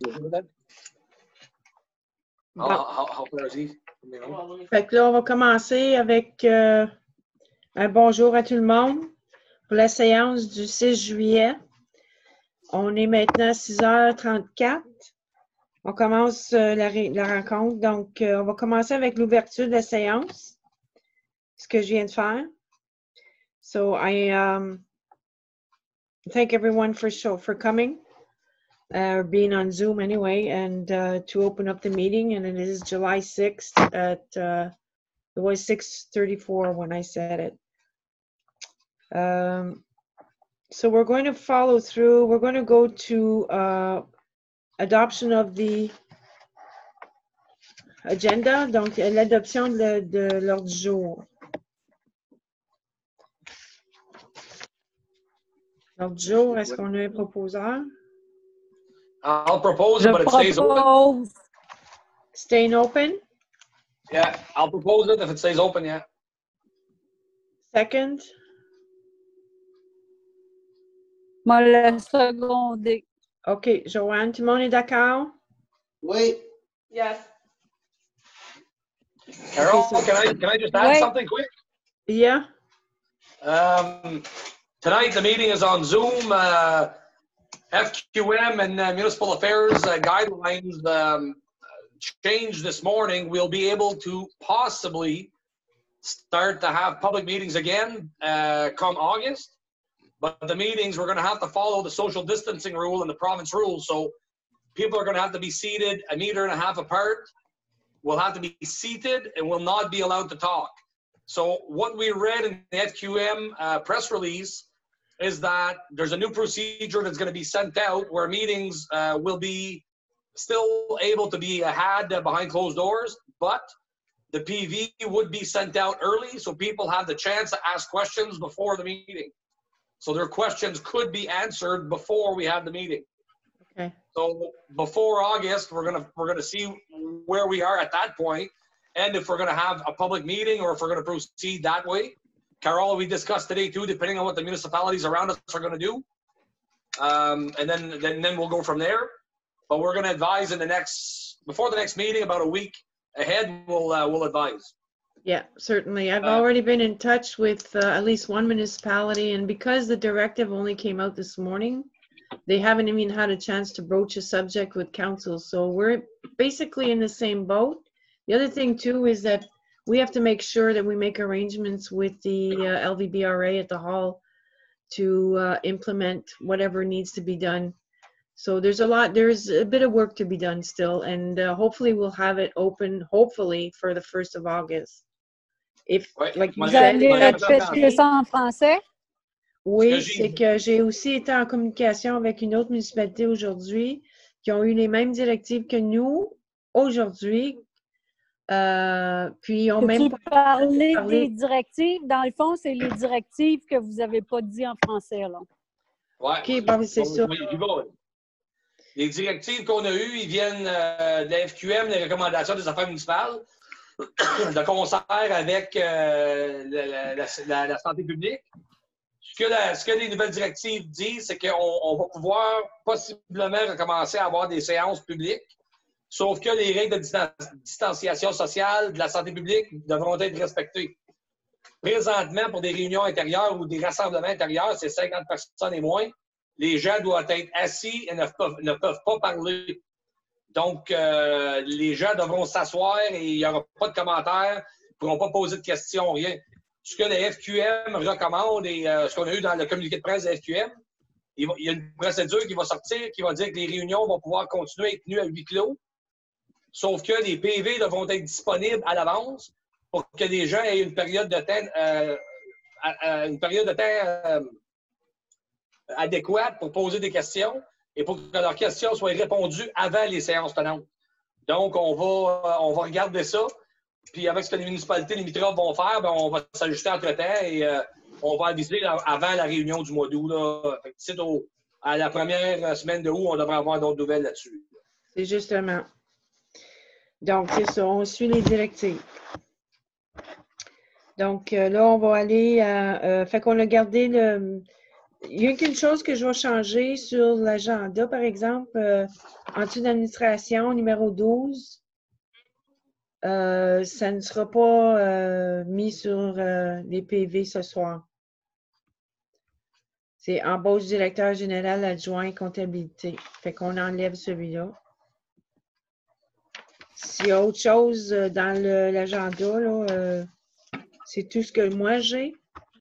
How far is he? Fait que là, on va commencer avec un bonjour à tout le monde pour la séance du 6 juillet. On est maintenant à 6h34. On commence la rencontre. Donc, on va commencer avec l'ouverture de la séance, ce que je viens de faire. So, I thank everyone for coming, or being on Zoom anyway, and to open up the meeting. And it is July 6th at, it was 6:34 when I said it. So we're going to follow through. We're going to go to adoption of the agenda, donc l'adoption de l'ordre du jour. L'ordre du jour, est-ce qu'on a un proposeur? I'll propose it, but it stays open. Staying open? Yeah, I'll propose it if it stays open, yeah. Second? Moi, le secondé. OK. Joanne, tout le monde est d'accord? Oui. Yes. Carol, can I just add something quick? Yeah. Tonight, the meeting is on Zoom. FQM and Municipal Affairs guidelines changed this morning. We'll be able to possibly start to have public meetings again come August. But the meetings, we're going to have to follow the social distancing rule and the province rules. So people are going to have to be seated 1.5 meters apart. We'll have to be seated and will not be allowed to talk. So what we read in the FQM press release is that there's a new procedure that's going to be sent out where meetings will be still able to be had behind closed doors, but the PV would be sent out early so people have the chance to ask questions before the meeting. So their questions could be answered before we have the meeting. Okay. So before August, we're gonna see where we are at that point, and if we're gonna have a public meeting or if we're gonna proceed that way. Carol, we discussed today too, depending on what the municipalities around us are gonna do, and then we'll go from there. But we're gonna advise before the next meeting, about a week ahead. We'll advise. Yeah, certainly. I've already been in touch with at least one municipality, and because the directive only came out this morning, they haven't even had a chance to broach a subject with council. So we're basically in the same boat. The other thing too is that we have to make sure that we make arrangements with the LVBRA at the hall to implement whatever needs to be done. So there's a bit of work to be done still, and hopefully we'll have it open, hopefully, for the 1st of August. Like you said, Vous allez répéter ça en français? Oui, c'est que j'ai aussi été en communication avec une autre municipalité aujourd'hui qui ont eu les mêmes directives que nous aujourd'hui. Puis ils ont même parlé des directives. Dans le fond, c'est les directives que vous n'avez pas dit en français, là. Ouais. OK, bon, c'est ça. Les directives qu'on a eues, ils viennent de la FQM, les recommandations des affaires municipales, de concert avec la santé publique. Ce que les nouvelles directives disent, c'est qu'on va pouvoir possiblement recommencer à avoir des séances publiques, sauf que les règles de distanciation sociale de la santé publique devront être respectées. Présentement, pour des réunions intérieures ou des rassemblements intérieurs, c'est 50 personnes et moins. Les gens doivent être assis et ne peuvent pas parler. Donc, les gens devront s'asseoir et il n'y aura pas de commentaires, ils ne pourront pas poser de questions, rien. Ce que la FQM recommande et ce qu'on a eu dans le communiqué de presse de la FQM, il y a une procédure qui va sortir qui va dire que les réunions vont pouvoir continuer à être tenues à huis clos, sauf que les PV devront être disponibles à l'avance pour que les gens aient une période de temps, adéquate pour poser des questions et pour que leurs questions soient répondues avant les séances tenantes. Donc, on va regarder ça. Puis avec ce que les municipalités limitrophes vont faire, ben, on va s'ajuster entre-temps et on va aviser avant la réunion du mois d'août. À la première semaine de août, on devrait avoir d'autres nouvelles là-dessus. C'est justement. Donc, c'est ça, on suit les directives. Donc, là, on va aller fait qu'on a gardé Il y a qu'une chose que je vais changer sur l'agenda, par exemple, en dessous d'administration, numéro 12, ça ne sera pas mis sur les PV ce soir. C'est embauche directeur général adjoint comptabilité. Fait qu'on enlève celui-là. S'il y a autre chose dans l'agenda, là, c'est tout ce que moi j'ai.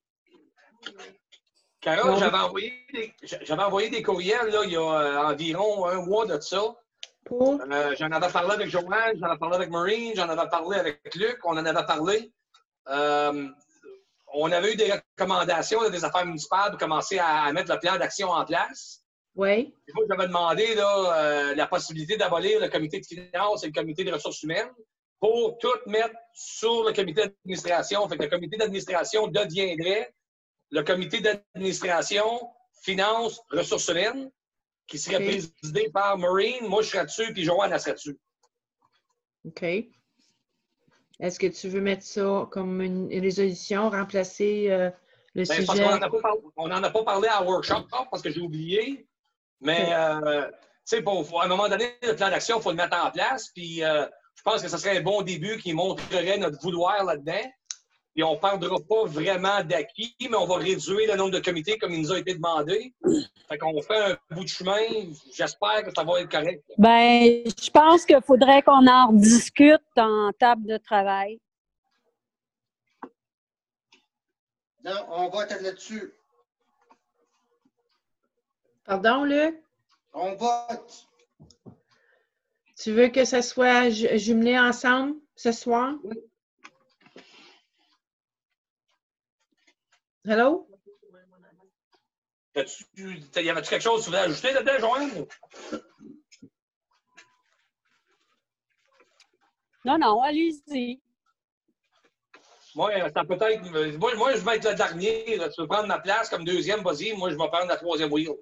Carole, j'avais envoyé des courriels là, il y a environ un mois de ça. Pour? J'en avais parlé avec Joanne, j'en avais parlé avec Maureen, j'en avais parlé avec Luc, on en avait parlé. On avait eu des recommandations des affaires municipales pour commencer à mettre le plan d'action en place. Oui. Moi, j'avais demandé là, la possibilité d'abolir le comité de finances et le comité des ressources humaines pour tout mettre sur le comité d'administration. Fait que le comité d'administration deviendrait le comité d'administration, finances, ressources humaines, qui serait présidé par Maureen. Moi, je serais dessus, puis Joanne, elle serait dessus. OK. Est-ce que tu veux mettre ça comme une résolution, remplacer le sujet? Parce qu'on n'en a pas parlé à workshop parce que j'ai oublié. Mais, tu sais, à un moment donné, le plan d'action, il faut le mettre en place. Puis, je pense que ce serait un bon début qui montrerait notre vouloir là-dedans. Puis, on ne parlera pas vraiment d'acquis, mais on va réduire le nombre de comités comme il nous a été demandé. Fait qu'on fait un bout de chemin. J'espère que ça va être correct. Ben, je pense qu'il faudrait qu'on en rediscute en table de travail. Non, on vote là-dessus. Pardon, Luc? On vote. Tu veux que ça soit jumelé ensemble ce soir? Oui. Hello? Y avait-tu quelque chose que tu voulais ajouter là-dedans, Joanne? Non, allez-y. Moi, ça peut être. Moi, je vais être le dernier. Là. Tu veux prendre ma place comme deuxième, vas-y. Moi, je vais prendre la troisième wheel.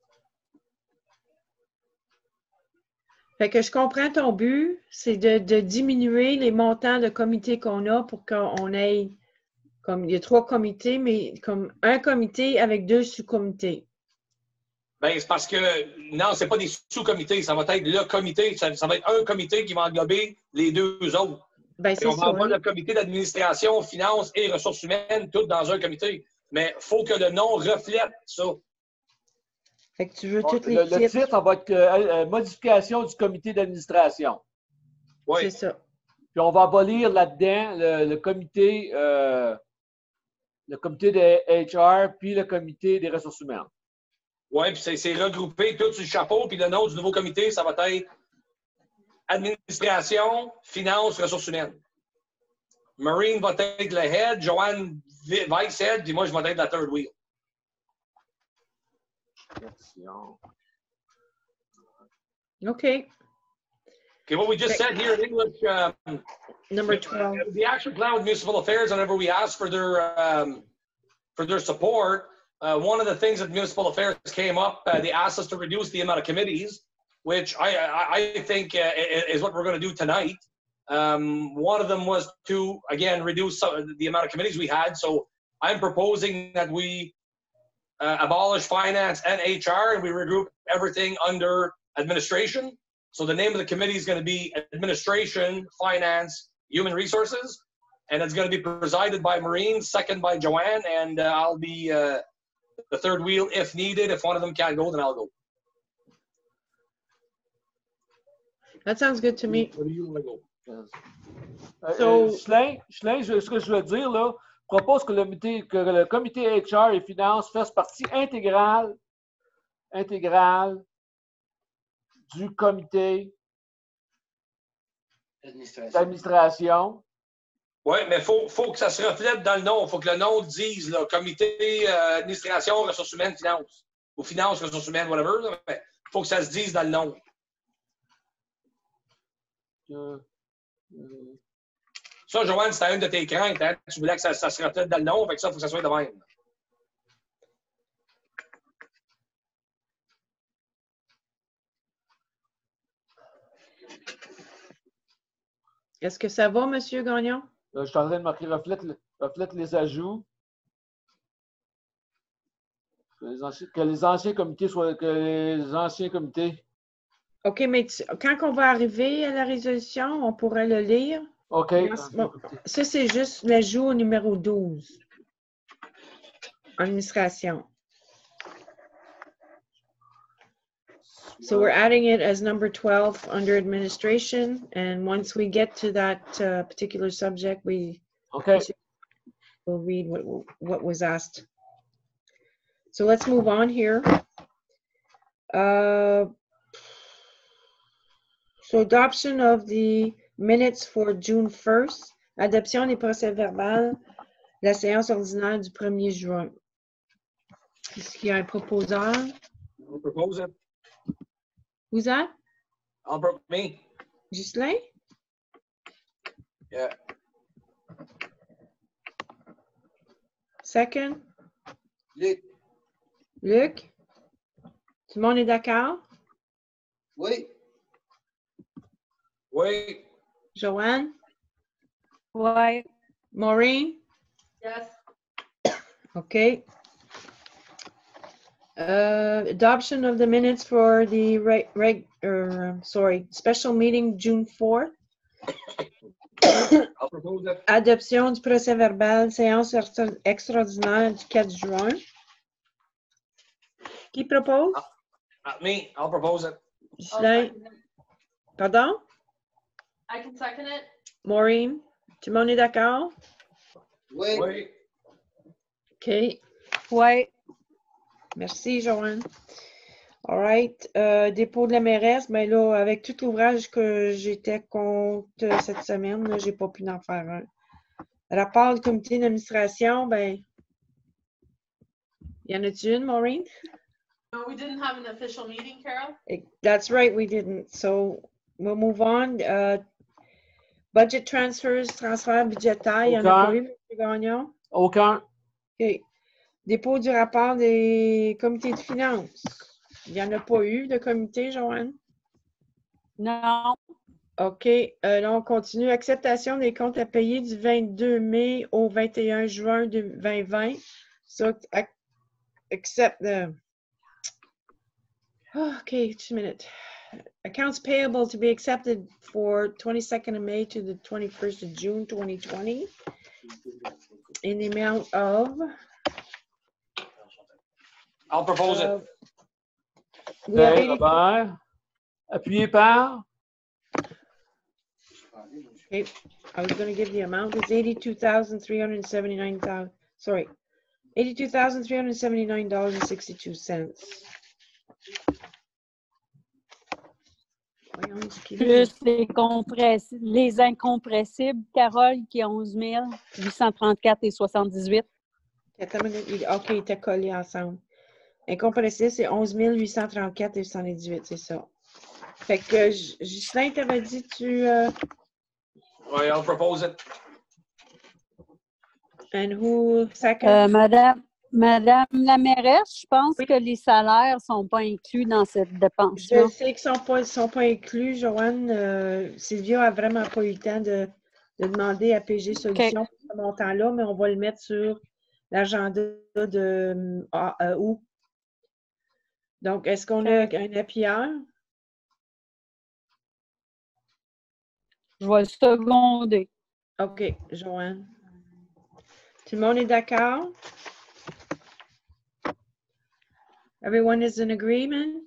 Fait que je comprends ton but, c'est de diminuer les montants de comités qu'on a pour qu'on ait, comme il y a 3 comités, mais comme un comité avec 2 sous-comités. Bien, c'est parce que, non, c'est pas des sous-comités. Ça va être le comité. Ça va être un comité qui va englober les 2 autres. Ben, c'est on va ça. avoir Hein? le comité d'administration, finances et ressources humaines, tout dans un comité. Mais il faut que le nom reflète ça. Fait que tu veux toutes les le titres. titre, ça va être modification du comité d'administration. Oui. C'est ça. Puis on va abolir là-dedans le comité de HR puis le comité des ressources humaines. Oui, puis c'est regroupé tout sur le chapeau. Puis le nom du nouveau comité, ça va être administration, finances, ressources humaines. Maureen va être le head, Joanne vice head, puis moi, je vais être la third wheel. OK. Okay, what we just said here in English, Number 12. the action plan with municipal affairs, whenever we asked for their support, one of the things that municipal affairs came up, they asked us to reduce the amount of committees, which I think is what we're going to do tonight. One of them was to, again, reduce the amount of committees we had. So I'm proposing that we abolish finance and HR and we regroup everything under administration. So the name of the committee is going to be Administration, Finance, Human Resources, and it's going to be presided by Maureen, second by Joanne, and I'll be the third wheel if needed. If one of them can't go, then I'll go. That sounds good to me. Where do you want to go? Schlin, ce que je veux dire, là, propose que le comité HR et finances fasse partie intégrale du comité d'administration. Oui, mais il faut que ça se reflète dans le nom. Il faut que le nom dise là, comité administration, ressources humaines, finances. Ou finances, ressources humaines, whatever. Il faut que ça se dise dans le nom. Ça, Joanne, c'était une de tes craintes. Hein? Tu voulais que ça se reflète dans le nom. Fait que ça, il faut que ça soit de même. Est-ce que ça va, M. Gagnon? Là, je suis en train de marquer reflète les ajouts. Que les anciens comités soient. Que les anciens comités. OK, mais quand on va arriver à la résolution, on pourrait le lire. OK. Bon, ça, c'est juste l'ajout au numéro 12. Administration. So we're adding it as number 12 under administration. And once we get to that particular subject, OK. we'll read what was asked. So let's move on here. So adoption of the minutes for June 1st. Adoption des procès-verbaux de la séance ordinaire du 1er juin. Est-ce qu'il y a un proposeur? I'll propose it. Who's that? Me. Ghislain? Yeah. Second? Luc. Luc? Tout le monde est d'accord? Oui. Oui. Joanne? Ouais. Maureen? Yes. Okay. Adoption of the minutes for the special meeting June 4th. I'll propose it. Adoption du procès-verbal séance extraordinaire du 4 juin. Qui propose? Me. I'll propose it. Ghislain? Pardon? I can second it. Maureen? Tout le monde est d'accord? Oui. Oui. OK. Ouais. Merci, Joanne. All right. Dépôt de la mairesse, ben là, avec tout l'ouvrage que j'étais contre cette semaine, je n'ai pas pu en faire un. Rapport du comité d'administration, ben, y en a-tu une, Maureen? No, we didn't have an official meeting, Carol. That's right, we didn't. So we'll move on. Budget transfers, transfert budgétaire, il y en a pas eu, M. Gagnon? Aucun. OK. Dépôt du rapport des comités de finances. Il n'y en a pas eu de comité, Joanne? Non. OK. Là, on continue. Acceptation des comptes à payer du 22 mai au 21 juin 2020. So, accept the... OK, just a minute. Accounts payable to be accepted for 22nd of May to the 21st of June 2020 in the amount of... I'll propose it. we have Dave 80 Robert. Appuyé par. Okay, I was going to give the amount. It's $82,379. Sorry, $82,379.62. Plus les incompressibles, Carole, qui est 11 834,78. OK, il était collé ensemble. Incompressible, c'est 11 834,78, c'est ça. Fait que, Ghislain, t'avais dit, Oui, I'll propose it. And who second? Madame la mairesse, je pense que les salaires ne sont pas inclus dans cette dépense-là. Je sais qu'ils ne sont pas inclus, Joanne. Sylvia n'a vraiment pas eu le temps de demander à PG Solutions pour ce montant-là, mais on va le mettre sur l'agenda de août. Donc, est-ce qu'on a un appuyeur? Je vais le seconder. OK, Joanne. Tout le monde est d'accord? Everyone is in agreement?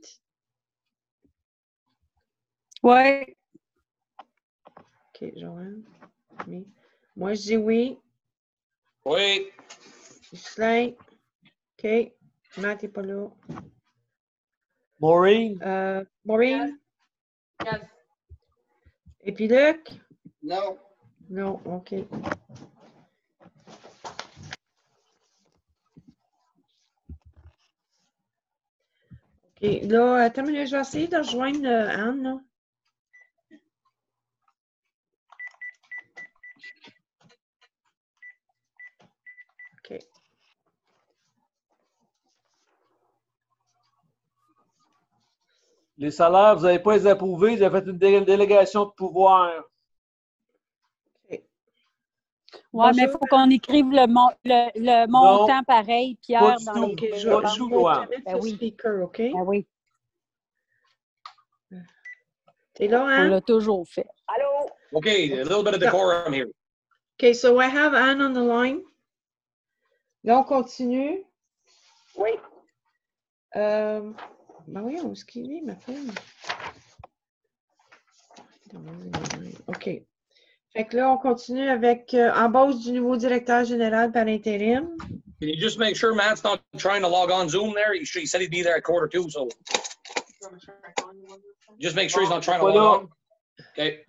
Oui. OK, Joanne. Oui. Moi, je dis oui. Oui. Ghislain. OK. Matt n'est pas là. Maureen. Maureen? Yes. Et puis Luc? Non. Non, OK. OK, là, attends, je vais essayer de rejoindre Anne, là. OK. Les salaires, vous n'avez pas les approuvés, vous avez fait une délégation de pouvoir. Ouais, mais il faut qu'on écrive le montant pareil, Pierre, du dans tout. le... Ok, je Pas vais du tout, je vais Joanne. te mettre Ben le oui. speaker, OK? Ben oui, T'es là, on Anne? l'a toujours fait. Okay, a little bit of decorum here. OK, so I have Anne on the line. Là, on continue. Oui. Ben oui, on se qui ma fille. OK. Fait que là, on continue avec embauche du nouveau directeur général par intérim. Can you just make sure Matt's not trying to log on Zoom there? He said he'd be there at 1:45, so just make sure he's not trying to log on. Okay.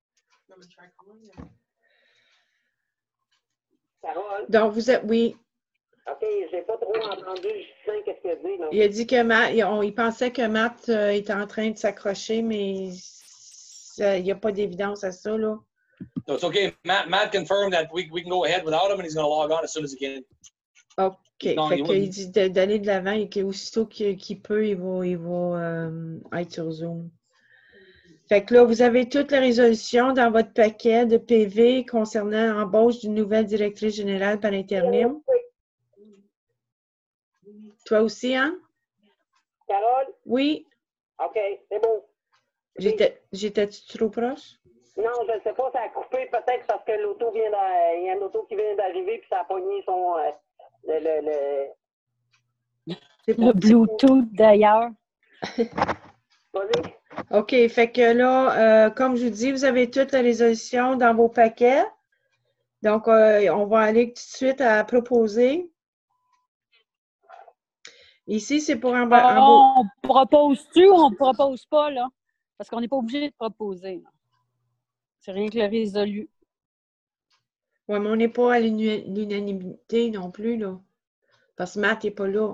Carole? Donc, vous êtes, oui, OK, j'ai pas trop entendu, Justin, qu'est-ce qu'il a dit, là? il a dit que Matt, il pensait que Matt était en train de s'accrocher, mais il n'y a pas d'évidence à ça, là. No, it's okay. Matt confirmed that we can go ahead without him, and he's going to log on as soon as he can. OK. Non, Fait il qu'il va- dit d'aller de l'avant et qu'aussitôt qu'il peut, il va être sur Zoom. Fait que là, vous avez toutes les résolutions dans votre paquet de PV concernant l'embauche d'une nouvelle directrice générale par intérim. Toi aussi, hein? Carole? Oui. OK, c'est bon. J'étais-tu trop proche? Non, je ne sais pas, ça a coupé peut-être parce que l'auto il y a un auto qui vient d'arriver puis ça a pogné son... C'est Le Bluetooth, d'ailleurs. Vas-y. OK. Fait que là, comme je vous dis, vous avez toutes les résolutions dans vos paquets. Donc, on va aller tout de suite à proposer. Ici, c'est pour On propose-tu ou on ne propose pas, là? Parce qu'on n'est pas obligé de proposer. C'est rien que le résolu. Oui, mais on n'est pas à l'unanimité non plus, là. Parce que Matt n'est pas là.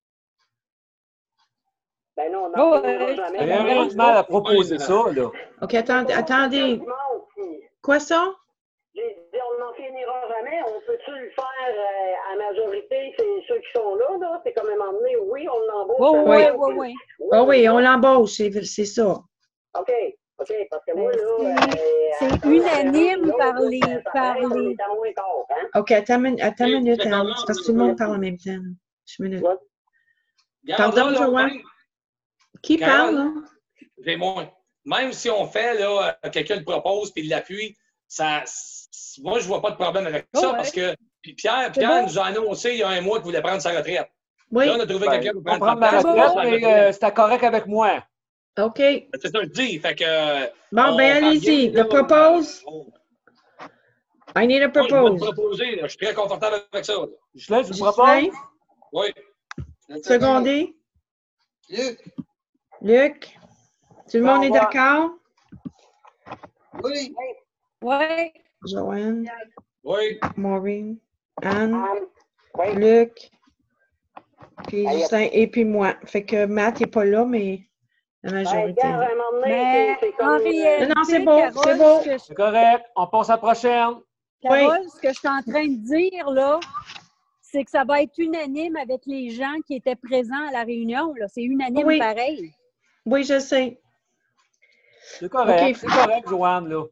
Ben non, on n'en Ouais, finira Il jamais. n'y a rien de mal à proposer ça, là. OK, attendez. Quoi ça? J'ai dit, on n'en finira jamais. On peut-tu le faire à majorité? C'est ceux qui sont là. C'est comme un moment donné, oui, on l'embauche. Oui. Ah oui, on l'embauche, c'est ça. OK, parce que moi, là... C'est unanime par les... On est à moins quart, hein? OK, attends une minute, d'accord, Anne. là, C'est parce que tout le monde parle en même temps. Juste une minute. Ouais. Regarde, Pardon, là, Joanne? même- Qui Carole, parle, là? j'ai moins. Même si on fait, là, quelqu'un le propose puis il l'appuie, moi, je vois pas de problème avec ça parce que puis Pierre nous a annoncé il y a un mois qu'il voulait prendre sa retraite. Oui. Là, on a trouvé quelqu'un pour On va prendre prendre ma sa place. retraite, mais c'était correct avec moi. OK. C'est ça que je dis. Fait que, Bon, on ben parle allez-y. bien, Le là, propose. I need a Moi, je vais le propose. proposer. Là. Je suis très confortable avec ça. Là. Ghislain, tu me Justin, proposes? Oui. secondé. Luc? Luc. Tout le monde est Au revoir. d'accord? Oui. Oui. Joanne, Oui. Maureen, Anne, Oui. Luc, puis Justin et puis moi. Fait que Matt n'est pas là, mais la majorité. Regarde, à un moment donné, Mais c'est comme... en réalité, Non, c'est bon, Carole, c'est bon. C'est correct. On passe à la prochaine. Carole, ce que je suis en train de dire, là, c'est que ça va être unanime avec les gens qui étaient présents à la réunion. Là. C'est unanime Oui. pareil. Oui, je sais. C'est correct. OK. C'est correct, Joanne, là.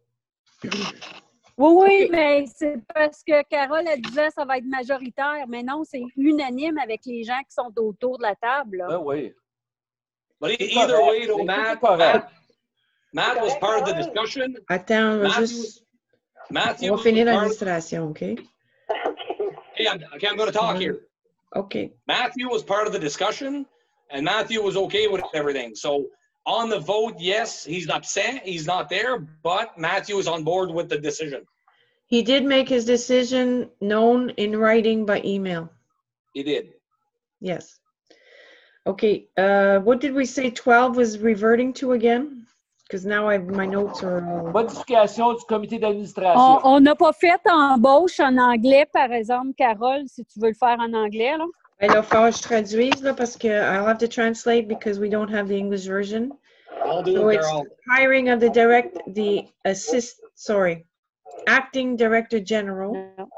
Oui, OK. mais c'est parce que Carole, elle disait que ça va être majoritaire. Mais non, c'est unanime avec les gens qui sont autour de la table. Là. Ben oui. But C'est either correct. way, though, C'est correct. Matt was part of the discussion. Attends, on va Matthew- juste. Matthew On va finir was part of- l'administration, OK? Okay, I'm going to talk here. OK. Matthew was part of the discussion, and Matthew was okay with everything. So on the vote, yes, he's upset. He's not there, but Matthew is on board with the decision. He did make his decision known in writing by email. He did. Yes. Okay, what did we say 12 was reverting to again? Because now my notes are all... Modification du comité d'administration. On n'a pas fait embauche en anglais, par exemple, Carole, si tu veux le faire en anglais. Là. Ben là, il faut que je traduise là, parce que I'll have to translate because we don't have the English version. I'll do So it, it's Carol. hiring of acting director general.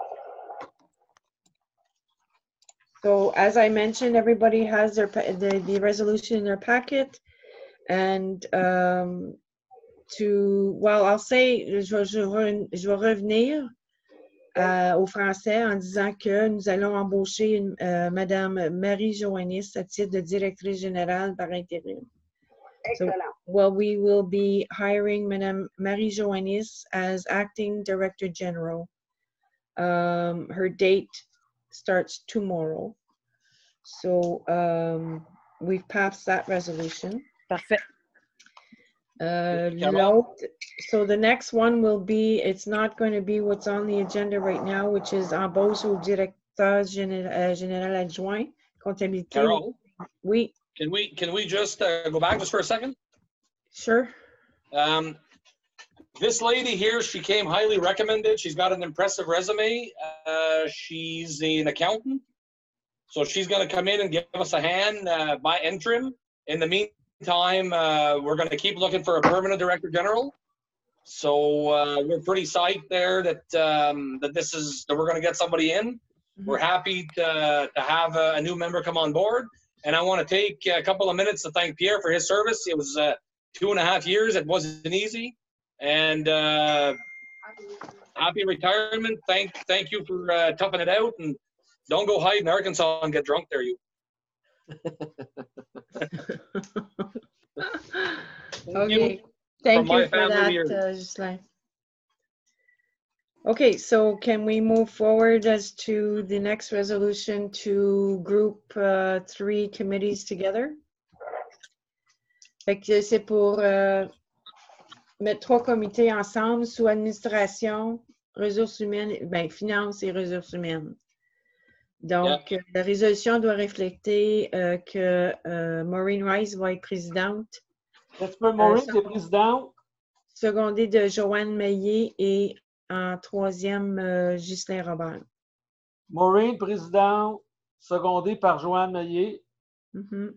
So as I mentioned, everybody has the resolution in their packet. And I'll say, je vais revenir au français en disant que nous allons embaucher Madame Marie Joannis à titre de directrice générale par intérim. So, Excellent. well, we will be hiring Madame Marie Joannis as acting director general. Her date starts tomorrow. So we've passed that resolution. Parfait. So the next one will be, it's not going to be what's on the agenda right now, which is embauche au directeur général adjoint, comptabilité. Carol, Oui, can we just go back just for a second? sure. This lady here, she came highly recommended. She's got an impressive resume. She's an accountant. So she's going to come in and give us a hand by interim. In the meantime, we're going to keep looking for a permanent director general. So we're pretty psyched there that we're going to get somebody in. Mm-hmm. We're happy to have a new member come on board. And I want to take a couple of minutes to thank Pierre for his service. It was 2.5 years. It wasn't easy. And happy retirement. Thank you for toughing it out. And don't go hide in Arkansas and get drunk there, you. Okay, thank my you for family that, here. Ghislain. Okay, so can we move forward as to the next resolution to group 3 committees together? Fait que c'est pour mettre 3 comités ensemble sous administration, ressources humaines, ben, finances et ressources humaines. Donc, la résolution doit refléter que Maureen Rice va être présidente. Est-ce que Maureen est présidente? Secondée de Joanne Meillet et en 3e, Ghislain Robert. Maureen, présidente, secondée par Joanne Meillet. Mm-hmm.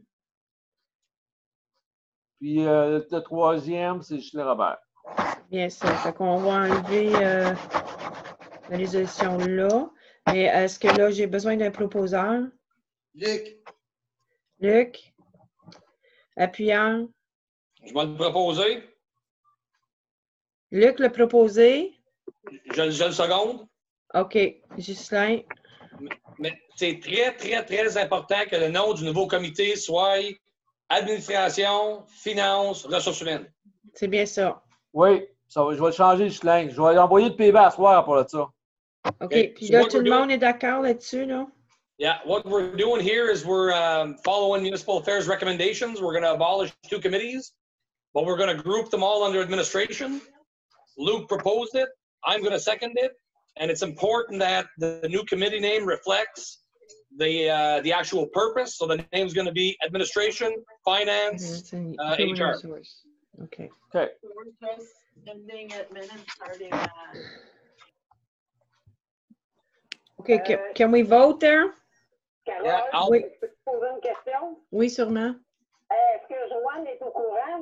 Puis le 3e, c'est Ghislain Robert. Bien sûr. Fait qu'on va enlever la résolution là. Mais est-ce que là, j'ai besoin d'un proposeur? Luc. Luc? Appuyant? Je vais le proposer. Luc l'a proposé? Je le seconde. OK. Ghislain? Mais c'est très, très, très important que le nom du nouveau comité soit administration, finances, ressources humaines. C'est bien ça. Oui, je vais le changer, Ghislain. Je vais envoyer le PB à soir pour ça. OK. Puis là, tout le monde est d'accord là-dessus, là? Yeah, what we're doing here is we're following municipal affairs recommendations. We're going to abolish 2 committees, but we're going to group them all under administration. Luke proposed it. I'm going to second it. And it's important that the new committee name reflects the actual purpose. So the name's going to be administration, finance, HR. OK. OK. We're just ending admin and starting at. OK. Can we vote there? Carole, Yeah, Oui. je peux te poser une question? Oui, sûrement. Est-ce que Joanne est au courant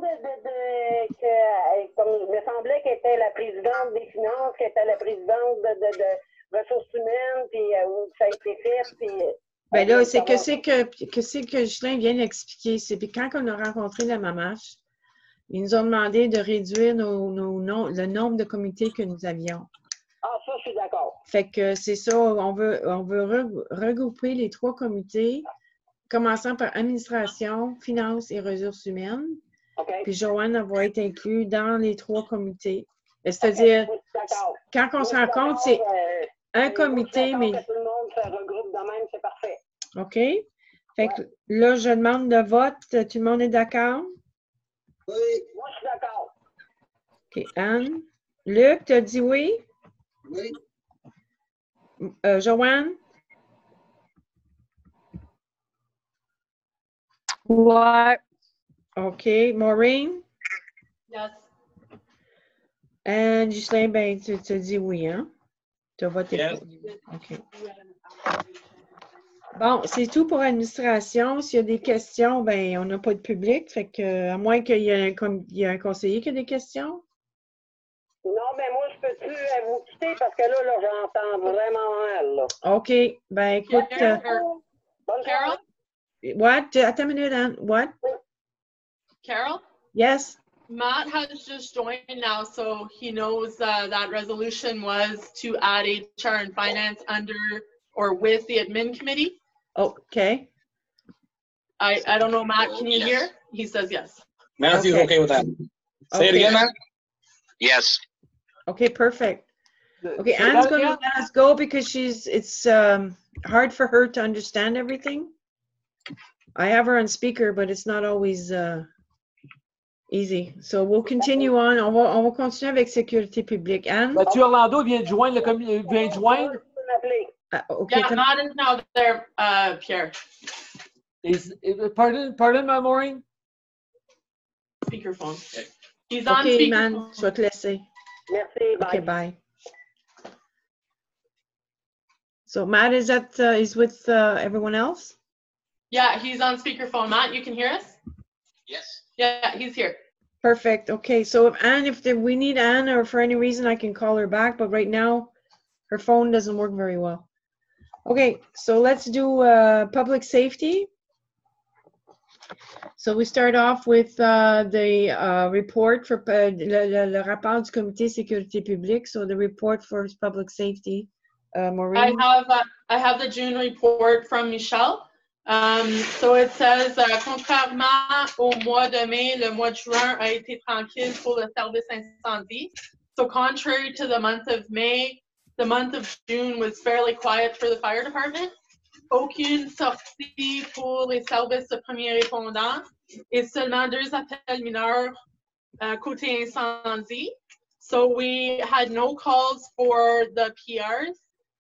comme il me semblait qu'elle était la présidente des finances, qu'elle était la présidente de ressources humaines, puis où ça a été fait, puis... Ben là, c'est que Ghislain vient d'expliquer. C'est puis quand on a rencontré la MAMACH, ils nous ont demandé de réduire le nombre de comités que nous avions. Ah, ça, je suis d'accord. Fait que c'est ça, on veut regrouper les 3 comités, commençant par administration, finances et ressources humaines. Okay. Puis Joanne va être inclus dans les 3 comités. C'est-à-dire, quand on se rend compte, c'est un comité, mais... Que tout le monde se regroupe de même, c'est parfait. OK? Fait que là, je demande le vote. Tout le monde est d'accord? Oui. Moi, je suis d'accord. OK. Anne? Luc, tu as dit oui? Oui. Joanne? Ouais. OK. Maureen? Yes. Et Ghislain, ben, tu as dit oui, hein? Tu as voté Yes. pour. OK. Bon, c'est tout pour l'administration. S'il y a des questions, ben, on n'a pas de public. Fait que, à moins qu'il y ait un conseiller qui a des questions. Non, mais moi, je peux-tu vous quitter parce que là j'entends vraiment mal, là. OK. Ben, écoute. Bonne Carol? soirée. What? Attends une minute, Anne. What? Carol? Yes. Matt has just joined now, so he knows that resolution was to add HR and finance under or with the admin committee. Okay. I don't know, Matt, can you hear? He says yes. Matthew's Okay. okay with that. Say it Okay. again, Matt. Yes. Okay, perfect. Okay, Say Anne's that going to again? let us go because it's hard for her to understand everything. I have her on speaker, but it's not always easy. So we'll continue on. On va continuer avec sécurité publique. Anne? Mathieu Orlando vient de joindre le vient de joindre. Tu peux m'appeler. Okay. Yeah, Matt is now there, Pierre. Pardon, my Maureen? Speakerphone. He's on Okay, man, speakerphone. je vais te laisser. Merci, bye. Okay, bye. So Matt is with everyone else? Yeah, he's on speakerphone. Matt, you can hear us? Yes. Yeah, he's here. Perfect. Okay, so if we need Anne or for any reason I can call her back, but right now her phone doesn't work very well. Okay, so let's do public safety. So we start off with the report for le rapport du comité sécurité publique. So the report for public safety. Maureen. I have the June report from Michelle. So it says, contrairement au mois de mai, le mois de juin a été tranquille pour le service incendie. So contrary to the month of May, the month of June was fairly quiet for the fire department. Aucune sortie pour les services de premiers répondants et seulement 2 appels mineurs côté incendie. So we had no calls for the PRs.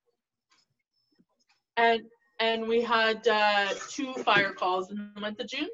And we had 2 fire calls in the month of June.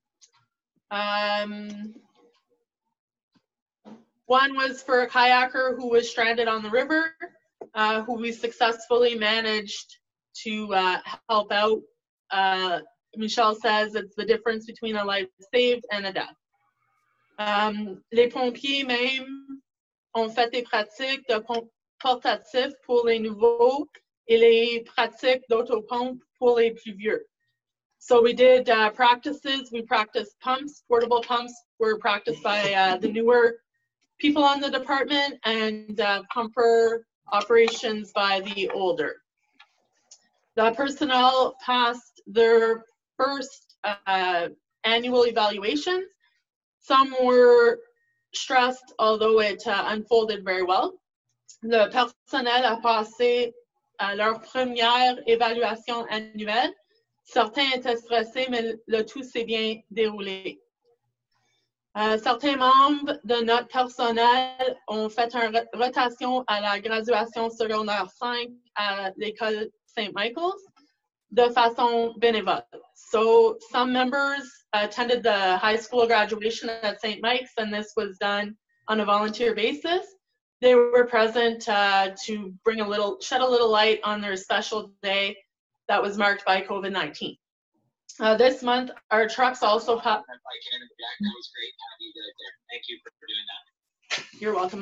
One was for a kayaker who was stranded on the river, who we successfully managed to help out. Michelle says it's the difference between a life saved and a death. Les pompiers même ont fait des pratiques de portatifs pour les nouveaux et les pratiques d'autopompe pour les plus vieux. So we did practices. We practiced pumps. Portable pumps were practiced by the newer people on the department, and pumper operations by the older. The personnel passed their first annual evaluations. Some were stressed, although it unfolded very well. Le personnel a passé leur première évaluation annuelle. Certains étaient stressés, mais le tout s'est bien déroulé. Certains membres de notre personnel ont fait une rotation à la graduation secondaire 5 à l'école St. Michael's de façon bénévole. So some members attended the high school graduation at St. Mike's, and this was done on a volunteer basis. They were present to shed a little light on their special day that was marked by COVID-19. This month, our trucks also have. That was great. Thank you for doing that. You're welcome,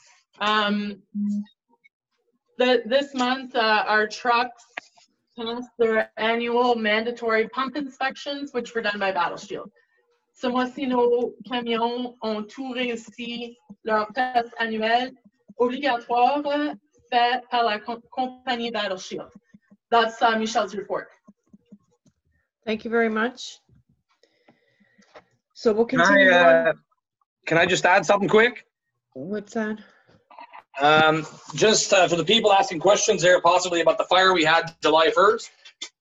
Matt. This month, our trucks passed their annual mandatory pump inspections, which were done by Battle Shield. Ce mois-ci, nos camions ont tout réussi leur test annuel obligatoire fait par la compagnie Battle Shield. That's Michelle's report. Thank you very much. So we'll continue on. Can I just add something quick? What's that? Just for the people asking questions there, possibly about the fire we had July 1st.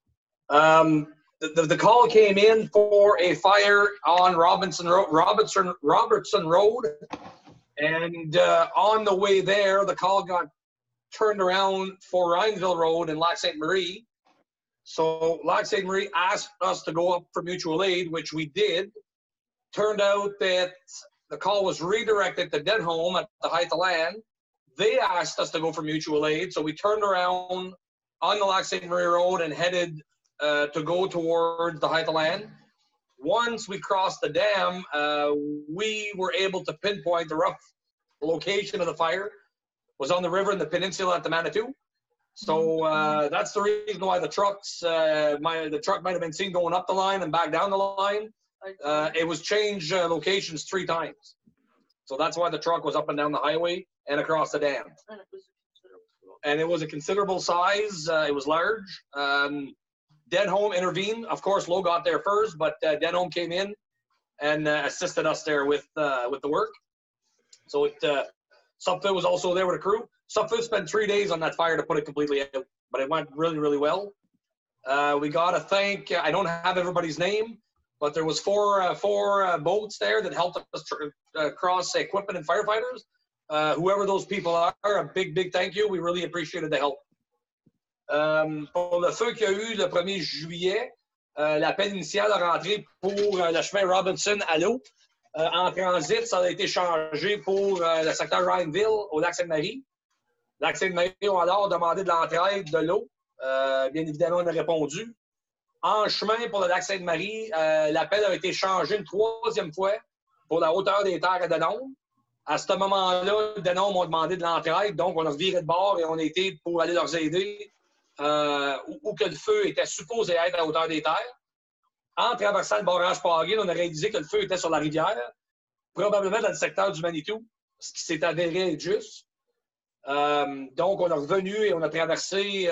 The call came in for a fire on Robertson Road, and on the way there, the call got turned around for Rhinesville Road in Lac Ste. Marie. So Lac Ste. Marie asked us to go up for mutual aid, which we did. Turned out that the call was redirected to Denholm at the Height of Land. They asked us to go for mutual aid, so we turned around on the Lac Ste. Marie Road and headed to go towards the Height of Land. Once we crossed the dam, we were able to pinpoint the rough location of the fire. Was on the river in the peninsula at the Manitou. So that's the reason why the trucks, the truck might have been seen going up the line and back down the line. It was changed locations 3 times. So that's why the truck was up and down the highway and across the dam. And it was a considerable size. It was large. Denholm intervened. Of course, Lowe got there first, but Denholm came in and assisted us there with the work. So Subfoot was also there with a crew. Subfoot spent 3 days on that fire to put it completely out, but it went really, really well. We got to thank, I don't have everybody's name, but there was four boats there that helped us cross equipment and firefighters. Whoever those people are, a big, big thank you. We really appreciated the help. Pour le feu qu'il y a eu le 1er juillet, l'appel initial a rentré pour le chemin Robinson à l'eau. En transit, ça a été changé pour le secteur Ryanville au lac Sainte-Marie. Lac Sainte-Marie ont alors demandé de l'entraide de l'eau. Bien évidemment, on a répondu. En chemin pour le lac Sainte-Marie, l'appel a été changé une 3e fois pour la hauteur des terres à Denholm. À ce moment-là, Denholm ont demandé de l'entraide, donc on a reviré de bord et on a été pour aller leur aider où que le feu était supposé être à la hauteur des terres. En traversant le barrage Pagin, on a réalisé que le feu était sur la rivière, probablement dans le secteur du Manitou, ce qui s'est avéré être juste. Donc, on est revenu et on a traversé,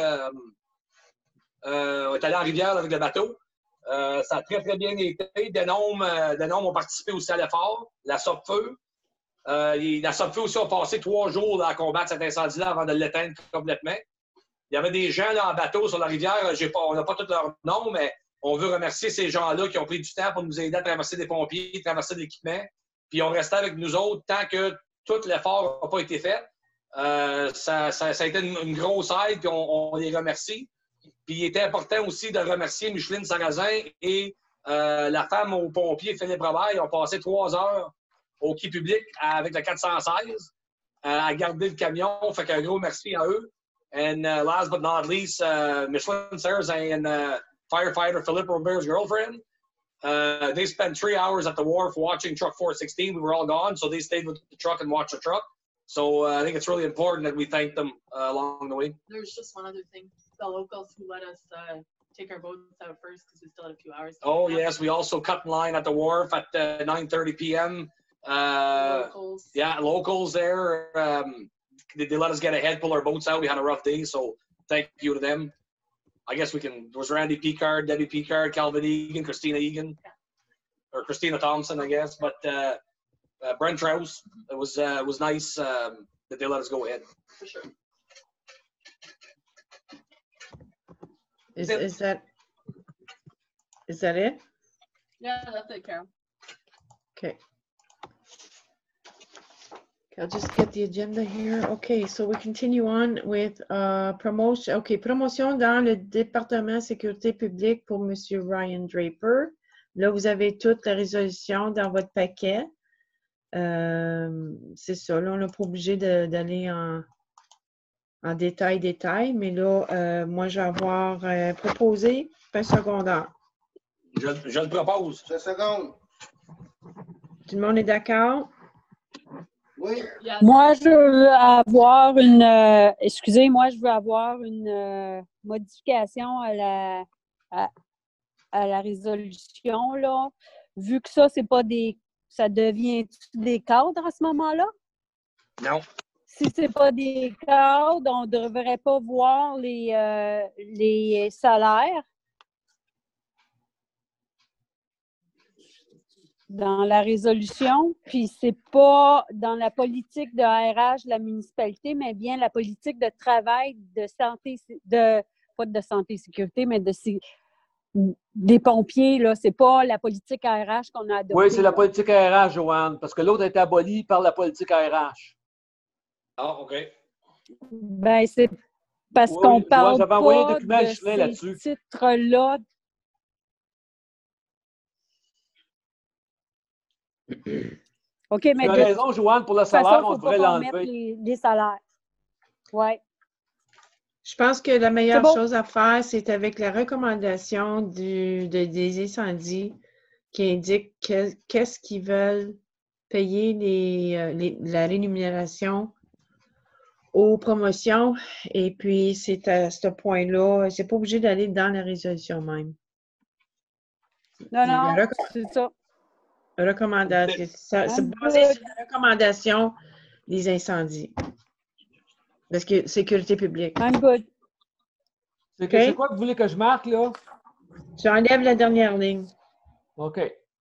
on est allé en rivière avec le bateau. Ça a très, très bien été. Denholm ont participé aussi à l'effort, la SOPFEU. La SOPFEU aussi a passé 3 jours à combattre cet incendie-là avant de l'éteindre complètement. Il y avait des gens là, en bateau sur la rivière, on n'a pas tous leurs noms, mais on veut remercier ces gens-là qui ont pris du temps pour nous aider à traverser des pompiers, traverser de l'équipement. Puis ils ont resté avec nous autres tant que tout l'effort n'a pas été fait. Ça a été une grosse aide, puis on les remercie. Puis il était important aussi de remercier Micheline Sarrazin et la femme aux pompiers, Philippe Robert. Ils ont passé 3 heures au quai public avec le 416 à garder le camion. Fait qu'un gros merci à eux. And last but not least, Micheline Sarrazin and firefighter Philippe Robert's girlfriend. They spent 3 hours at the wharf watching Truck 416. We were all gone, so they stayed with the truck and watched the truck. So I think it's really important that we thank them along the way. There's just one other thing. The locals who let us take our boats out first because we still had a few hours. Oh, yes. We also cut in line at the wharf at 9:30 p.m. Locals. Yeah, locals there. They let us get ahead, pull our boats out. We had a rough day, so thank you to them. I guess there was Randy Picard, Debbie Picard, Calvin Egan, Christina Egan, or Christina Thompson, I guess. But Brent Trouse, it was nice that they let us go ahead. For sure. Is that it? Yeah, that's it, Carol. Okay. I'll just get the agenda here. Okay, so we continue on with promotion. Okay, promotion dans le département sécurité publique pour Monsieur Ryan Draper. Là, vous avez toute la résolution dans votre paquet. C'est ça, là, on n'est pas obligé d'aller en détail, mais là, moi, je vais avoir proposé fin secondaire. Je le propose. Je seconde. Tout le monde est d'accord? Oui. Yeah. Moi, je veux avoir je veux avoir une modification à la résolution, là. Vu que ça, c'est pas ça devient des cadres à ce moment-là? Non. Si c'est pas des cadres, on ne devrait pas voir les salaires dans la résolution, puis c'est pas dans la politique de RH de la municipalité, mais bien la politique de travail, de santé, pas de santé et sécurité, mais des pompiers, là. C'est pas la politique RH qu'on a adoptée. Oui, c'est la politique RH, Joanne, parce que l'autre a été abolie par la politique RH. Ah, OK. Ben, c'est parce Oui, qu'on parle j'avais envoyé un pas document à de Ghislain ces là-dessus. titres-là. OK, mais Tu as raison, Joanne, pour le de toute façon, salaire, il on ne faut devrait pas qu'on mette l'enlever. les salaires. Oui. Je pense que la meilleure C'est bon. chose à faire, c'est avec la recommandation des incendies qui indique qu'est-ce qu'ils veulent payer la rémunération aux promotions. Et puis, c'est à ce point-là, c'est pas obligé d'aller dans la résolution même. Non, c'est ça. Recommandation. C'est I'm basé good. sur la recommandation des incendies. Parce que sécurité publique. I'm good. C'est OK. c'est quoi que vous voulez que je marque, là? J'enlève la dernière ligne. OK.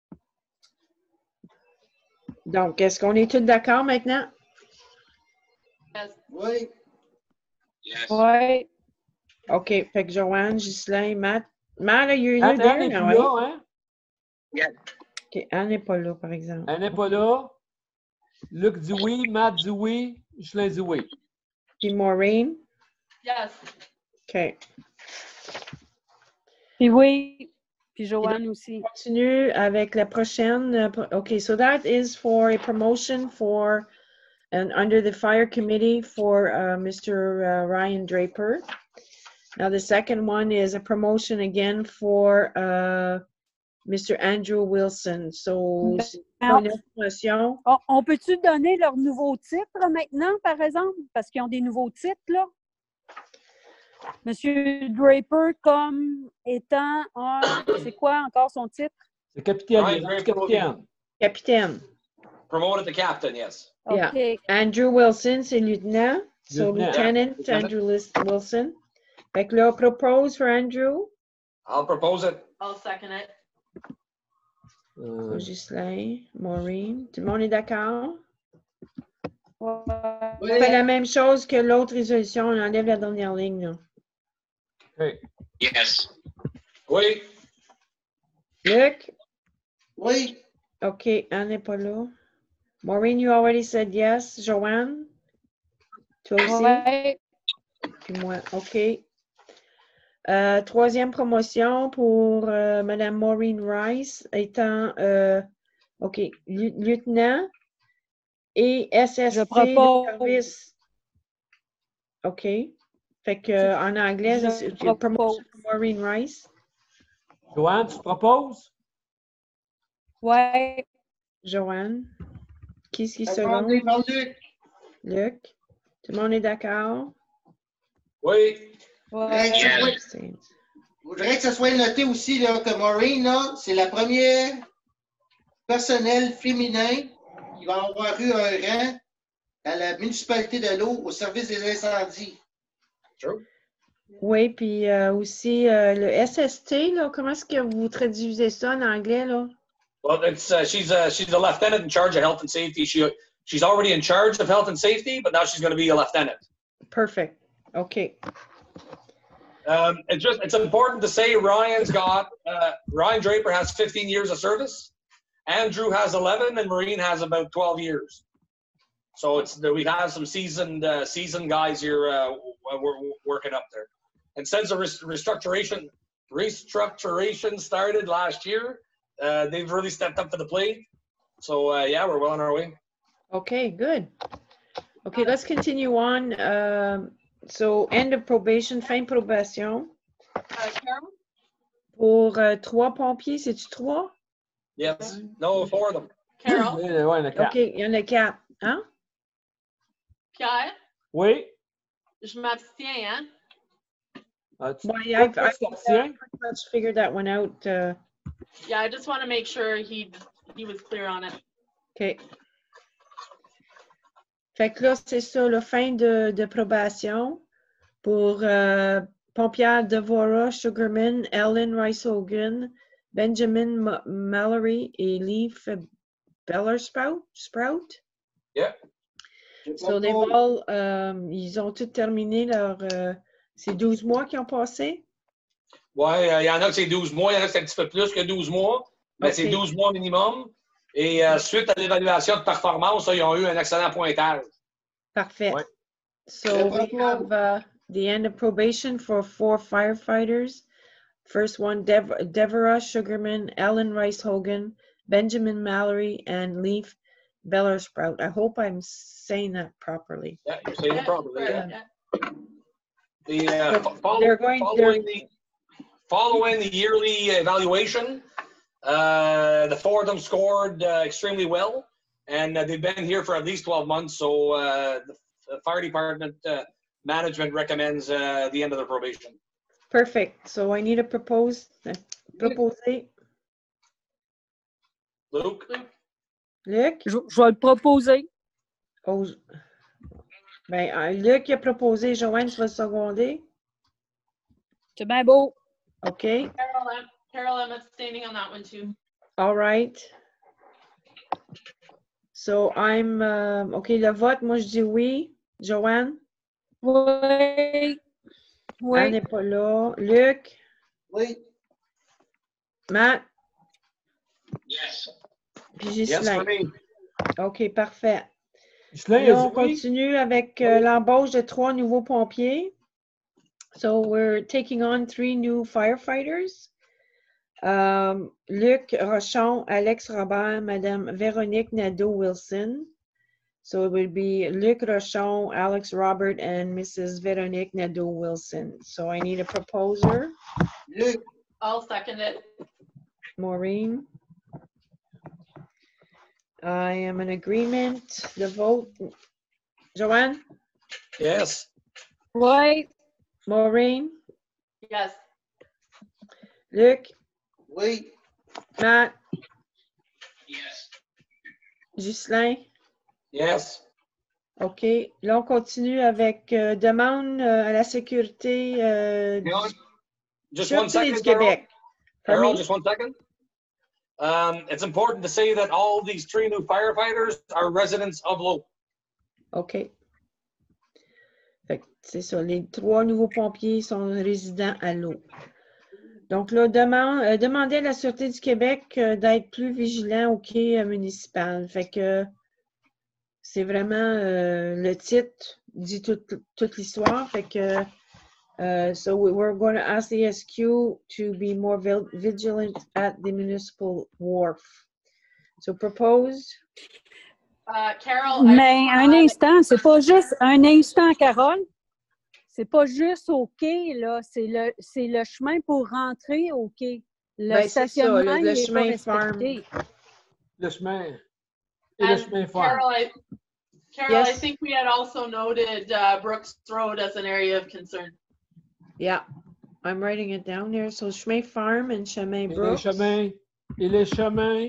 Donc, est-ce qu'on est tous d'accord maintenant? Yes. Oui. Yes. Ouais. OK. Fait que Joanne, Ghislain, Matt. Matt, are you Anne there n'est now, plus right? là, hein? OK. Anne n'est pas là, par exemple. Elle n'est pas là. Luc dit oui, Matt dit oui, Ghislain dit oui. Puis Maureen? Yes. OK. Puis oui. Puis Joanne aussi. Continue avec la prochaine. Okay, so that is for a promotion for and under the fire committee for Mr. Ryan Draper. Now the second one is a promotion again for Mr. Andrew Wilson. So c'est Now, une promotion. on peut-tu donner leur nouveau titre maintenant, par exemple? Parce qu'ils ont des nouveaux titres, là. Monsieur Draper comme étant c'est quoi encore son titre? C'est capitaine, Ryan il est rendu Draper will be capitaine. Capitaine. promoted to captain, yes. Yeah. OK. Andrew Wilson, c'est lieutenant. So Lieutenant. Lieutenant Andrew Wilson. Fait que là, propose for Andrew. I'll propose it. I'll second it. Ghislain, Maureen. Tout le monde est d'accord? Ouais. On fait la même chose que l'autre résolution. On enlève la dernière ligne. Là. OK. Yes. Oui. Luc? Oui. OK, Anne n'est pas là. Maureen, you already said yes. Joanne? Toi aussi? Ouais. Puis moi, OK. Troisième promotion pour Madame Maureen Rice étant, OK, lieutenant et SST Je de propose. service. OK. Fait que en anglais, Je c'est propose. promotion pour Maureen Rice. Joanne, tu proposes? Ouais. Joanne. Qui est-ce qui se Demandé seconde? par Luc. Luc. Tout le monde est d'accord? Oui. Ouais. Je voudrais que ça soit noté aussi là, que Maureen, là, c'est la première personnel féminin qui va avoir eu un rang à la municipalité de l'eau au service des incendies. True. Oui, puis aussi le SST, là, comment est-ce que vous traduisez ça en anglais, là? Well, it's she's a lieutenant in charge of health and safety. She's already in charge of health and safety, but now she's going to be a lieutenant. Perfect. OK. It's important to say Ryan Draper has 15 years of service. Andrew has 11, and Maureen has about 12 years. So we have some seasoned guys here we're working up there. And since the restructuration started last year, they've really stepped up to the plate. So yeah, we're well on our way. Okay, good. Okay, let's continue on. So end of probation, fin de probation. Carol? Pour 3 pompiers, c'est-tu 3? Yes. No, 4 of them. Carol? Ouais, le quatre. OK, il y en a 4. Hein? Pierre? Oui. Je m'abstiens, hein? Tu Well, I t'abstiens? pretty much figured that one out. Yeah, I just want to make sure he was clear on it. OK. Fait que là, c'est ça, la fin de probation pour pompière Devorah Sugarman, Ellen Rice-Hogan, Benjamin Mallory et Leaf Bellersprout. Yeah. So they've all, ils ont tous terminé leur, ces 12 mois qui ont passé. Ouais, il y en a que c'est 12 mois, il y en a que c'est un petit peu plus que 12 mois, mais c'est 12 mois minimum. Et suite à l'évaluation de performance, ils ont eu un excellent pointage. Parfait. Ouais. So we have the end of probation for 4 firefighters. First one, Devorah Sugarman, Ellen Rice-Hogan, Benjamin Mallory, and Leaf Bellersprout. I hope I'm saying that properly. Yeah, you're saying it properly. Right, Yeah. Following the yearly evaluation, the 4 of them scored extremely well, and they've been here for at least 12 months. So the fire department management recommends the end of their probation. Perfect. So I need a proposer. Luke? Luc? Je vais le proposer. Oh, ben, Luc a proposé, Joanne, tu vas le seconder. C'est bien beau. OK. Carol, I'm abstaining on that one too. All right. So I'm, OK, le vote, moi je dis oui. Joanne? Oui. Oui. Anne n'est pas là. Luc? Oui. Matt? Yes. Puis Yes, Ghislain. for me. OK, parfait. Ghislain, Là, a on dit oui. continue avec l'embauche de 3 nouveaux pompiers. So we're taking on 3 new firefighters. Luc Rochon, Alex Robert, Madame Véronique Nadeau-Wilson. So it will be Luc Rochon, Alex Robert, and Mrs. Véronique Nadeau-Wilson. So I need a proposer. Luc. I'll second it. Maureen. I am in agreement. The vote. Joanne? Yes. Oui. Maureen? Yes. Luc? Oui. Matt? Yes. Ghislain? Yes. OK. Là, on continue avec demande à la sécurité Carol, just one Sûreté du second, Carol. Québec. Carol, Pardon? just one second. It's important to say that all these 3 new firefighters are residents of Lowe. OK. Fait que c'est ça. Les 3 nouveaux pompiers sont résidents à l'eau. Donc là, demander à la Sûreté du Québec d'être plus vigilant au quai municipal. Fait que c'est vraiment le titre dit toute l'histoire. Fait que so we're going to ask the SQ to be more vigilant at the municipal wharf. So proposed. Carol. Mais un instant, c'est pas juste un instant, Carole. C'est pas juste au quai, là. C'est le chemin pour rentrer au quai. Le Ben, c'est ça, stationnement, le il est chemin pas respecté. Le chemin. Et le chemin farm. Carol, Yes. I think we had also noted Brooks Road as an area of concern. Yeah, I'm writing it down there. So chemin farm and chemin Et les Brooks. chemins. Et les chemins.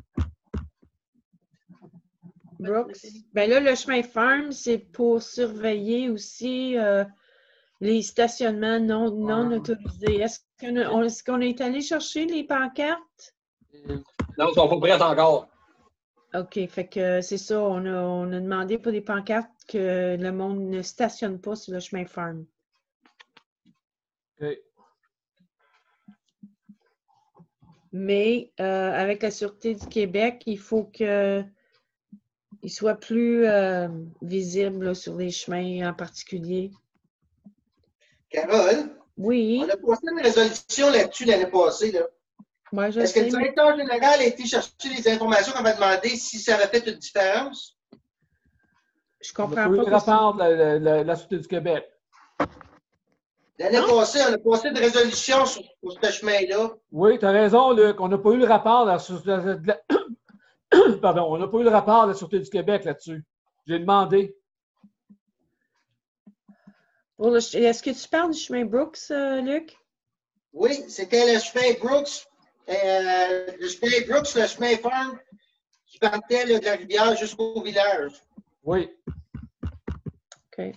Brooks. Ben là, le chemin farm, c'est pour surveiller aussi les stationnements non autorisés. Est-ce qu'on est allé chercher les pancartes? Non, ils sont pas prêts encore. OK, fait que c'est ça. On a demandé pour des pancartes que le monde ne stationne pas sur le chemin farm. OK. Mais avec la Sûreté du Québec, il faut qu'il soit plus visible là, sur les chemins en particulier. Carole, Oui. on a posté une résolution là-dessus l'année passée. Là. Moi, je Est-ce que sais, le directeur général a été chercher les informations qu'on m'a demandé si ça avait fait une différence? je On a comprends pas eu pas. le rapport de la Sûreté du Québec. L'année passée, on a posté une résolution sur ce chemin-là. Oui, tu as raison, Luc. On n'a pas eu le rapport Pardon, on n'a pas eu le rapport de la Sûreté du Québec là-dessus. J'ai demandé. Est-ce que tu parles du chemin Brooks, Luc? Oui, c'était le chemin Brooks. Le chemin Farm, qui partait là, de la rivière jusqu'au village. Oui. OK.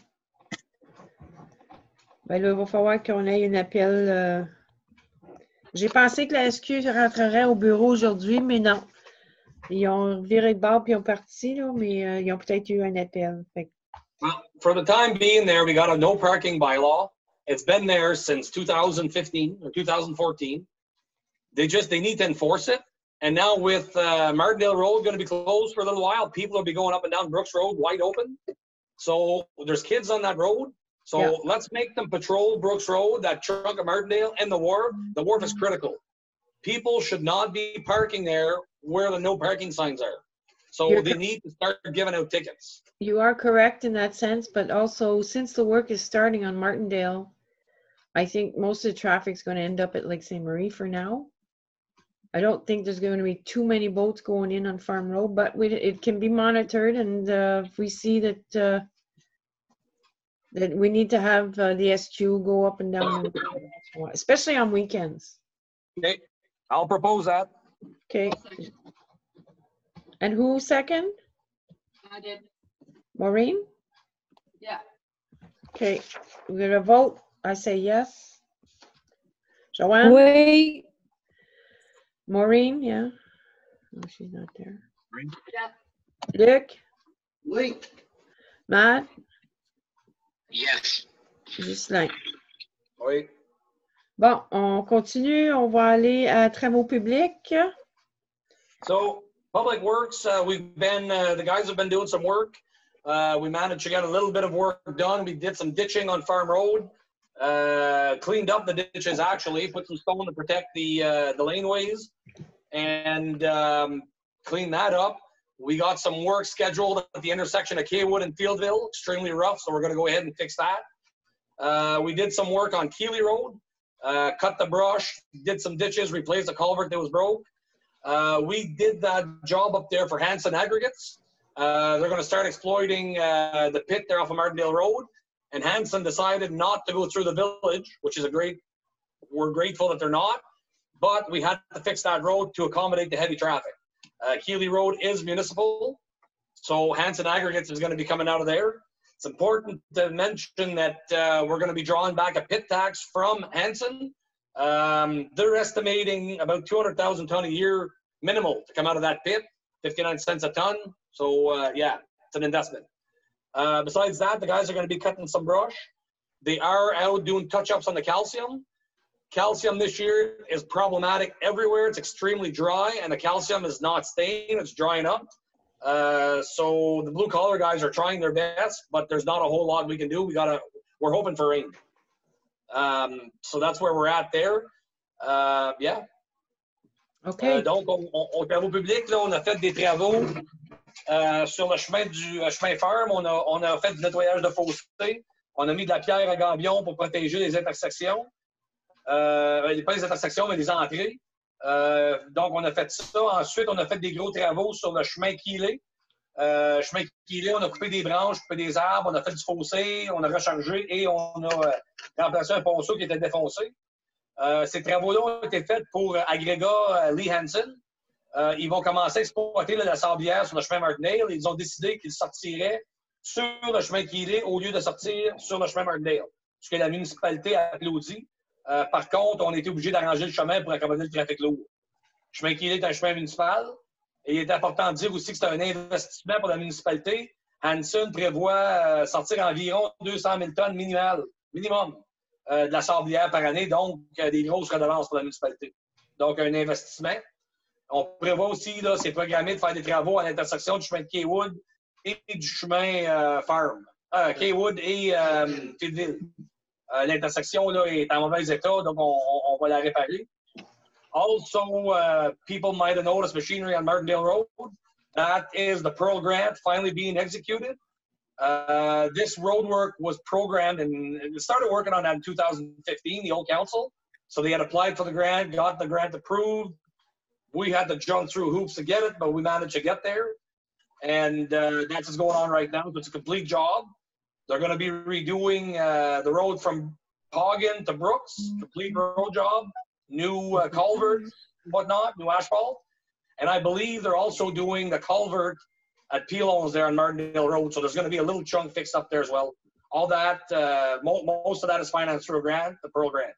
Ben là, il va falloir qu'on ait un appel. J'ai pensé que la SQ rentrerait au bureau aujourd'hui, mais non. Ils ont viré de bord puis ils ont parti, là, mais ils ont peut-être eu un appel. Fait. Well, for the time being there, we got a no parking bylaw. It's been there since 2015 or 2014. They need to enforce it. And now with Martindale Road going to be closed for a little while, people will be going up and down Brooks Road wide open. So there's kids on that road. So Yeah. let's make them patrol Brooks Road, that chunk of Martindale, and the wharf. The wharf is critical. People should not be parking there where the no parking signs are. So they need to start giving out tickets. You are correct in that sense, but also since the work is starting on Martindale, I think most of the traffic's going to end up at Lake St. Marie for now. I don't think there's going to be too many boats going in on Farm Road, but it can be monitored, and if we see that that we need to have the SQ go up and down, especially on weekends. Okay, I'll propose that. Okay. And who second? I did. Maureen? Yeah. Okay, we're gonna vote. I say yes. Joanne? Oui. Maureen, yeah. No, she's not there. Yeah. Luc? Oui. Matt? Yes. Ghislain? Oui. Bon, on continue. On va aller à travaux publics. So, Public Works, the guys have been doing some work. We managed to get a little bit of work done. We did some ditching on Farm Road, cleaned up the ditches actually, put some stone to protect the laneways, and cleaned that up. We got some work scheduled at the intersection of Kaywood and Fieldville, extremely rough, so we're going to go ahead and fix that. We did some work on Keeley Road, cut the brush, did some ditches, replaced the culvert that was broke. We did that job up there for Hanson Aggregates. They're going to start exploiting the pit there off of Martindale Road. And Hanson decided not to go through the village, which is we're grateful that they're not. But we had to fix that road to accommodate the heavy traffic. Keeley Road is municipal, so Hanson Aggregates is going to be coming out of there. It's important to mention that we're going to be drawing back a pit tax from Hanson. They're estimating about 200,000 ton a year minimal to come out of that pit, 59 cents a ton. So yeah, it's an investment. Besides that, the guys are going to be cutting some brush. They are out doing touch-ups on the calcium. Calcium this year is problematic everywhere. It's extremely dry, and the calcium is not staying. It's drying up. So the blue-collar guys are trying their best, but there's not a whole lot we can do. We're hoping for rain. So that's where we're at there. Yeah. OK. Donc, au travaux publics, là, on a fait des travaux sur le chemin ferme. On a fait du nettoyage de fossés. On a mis de la pierre à gabion pour protéger les intersections. Pas les intersections, mais les entrées. Donc, on a fait ça. Ensuite, on a fait des gros travaux sur le chemin Keeley. Chemin Keeley, on a coupé des branches, coupé des arbres, on a fait du fossé, on a rechargé et on a remplacé un ponceau qui était défoncé. Ces travaux-là ont été faits pour agrégat Lee Hansen. Ils vont commencer à exploiter la sablière sur le chemin Martindale. Ils ont décidé qu'ils sortiraient sur le chemin Keeley au lieu de sortir sur le chemin Martindale, ce que la municipalité a applaudi. Par contre, on a été obligé d'arranger le chemin pour accommoder le trafic lourd. Le chemin Keeley est un chemin municipal. Et il est important de dire aussi que c'est un investissement pour la municipalité. Hanson prévoit sortir environ 200 000 tonnes minimum de la sablière par année, donc des grosses redevances pour la municipalité. Donc, un investissement. On prévoit aussi, là, c'est programmé de faire des travaux à l'intersection du chemin de Kaywood et du chemin Farm. Kaywood et Fieldville. L'intersection là, est en mauvais état, donc on va la réparer. Also, people might have noticed machinery on Martindale Road. That is the Pearl Grant finally being executed. This road work was programmed and started working on that in 2015, the old council. So they had applied for the grant, got the grant approved. We had to jump through hoops to get it, but we managed to get there. And that's what's going on right now. So it's a complete job. They're going to be redoing the road from Poggen to Brooks, complete road job. New culvert, whatnot, new asphalt. And I believe they're also doing the culvert at Pilons there on Martindale Road. So there's going to be a little chunk fixed up there as well. All that, most of that is financed through a grant, the Pearl Grant.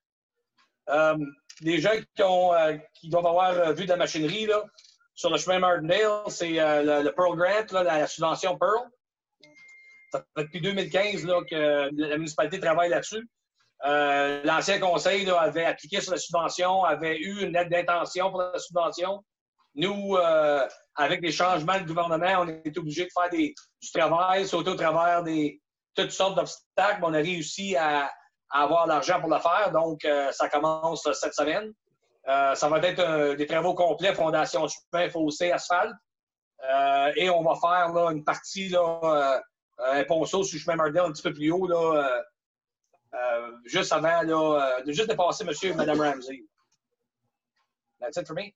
Les gens qui doivent avoir vu de la machinerie là, sur le chemin Martindale, c'est le Pearl Grant, là, la subvention Pearl. Ça fait depuis 2015 là, que la municipalité travaille là-dessus. L'ancien conseil là, avait appliqué sur la subvention, avait eu une lettre d'intention pour la subvention. Nous, avec les changements de gouvernement, on est obligé de faire du travail, sauter au travers de toutes sortes d'obstacles. On a réussi à avoir l'argent pour le faire, donc ça commence cette semaine. Ça va être des travaux complets, fondation de chemin, fossé, asphalte. Et on va faire là, une partie, là, un ponceau sur le chemin Martindale un petit peu plus haut, là, juste avant, là, de juste dépasser monsieur et madame Ramsey. That's it for me.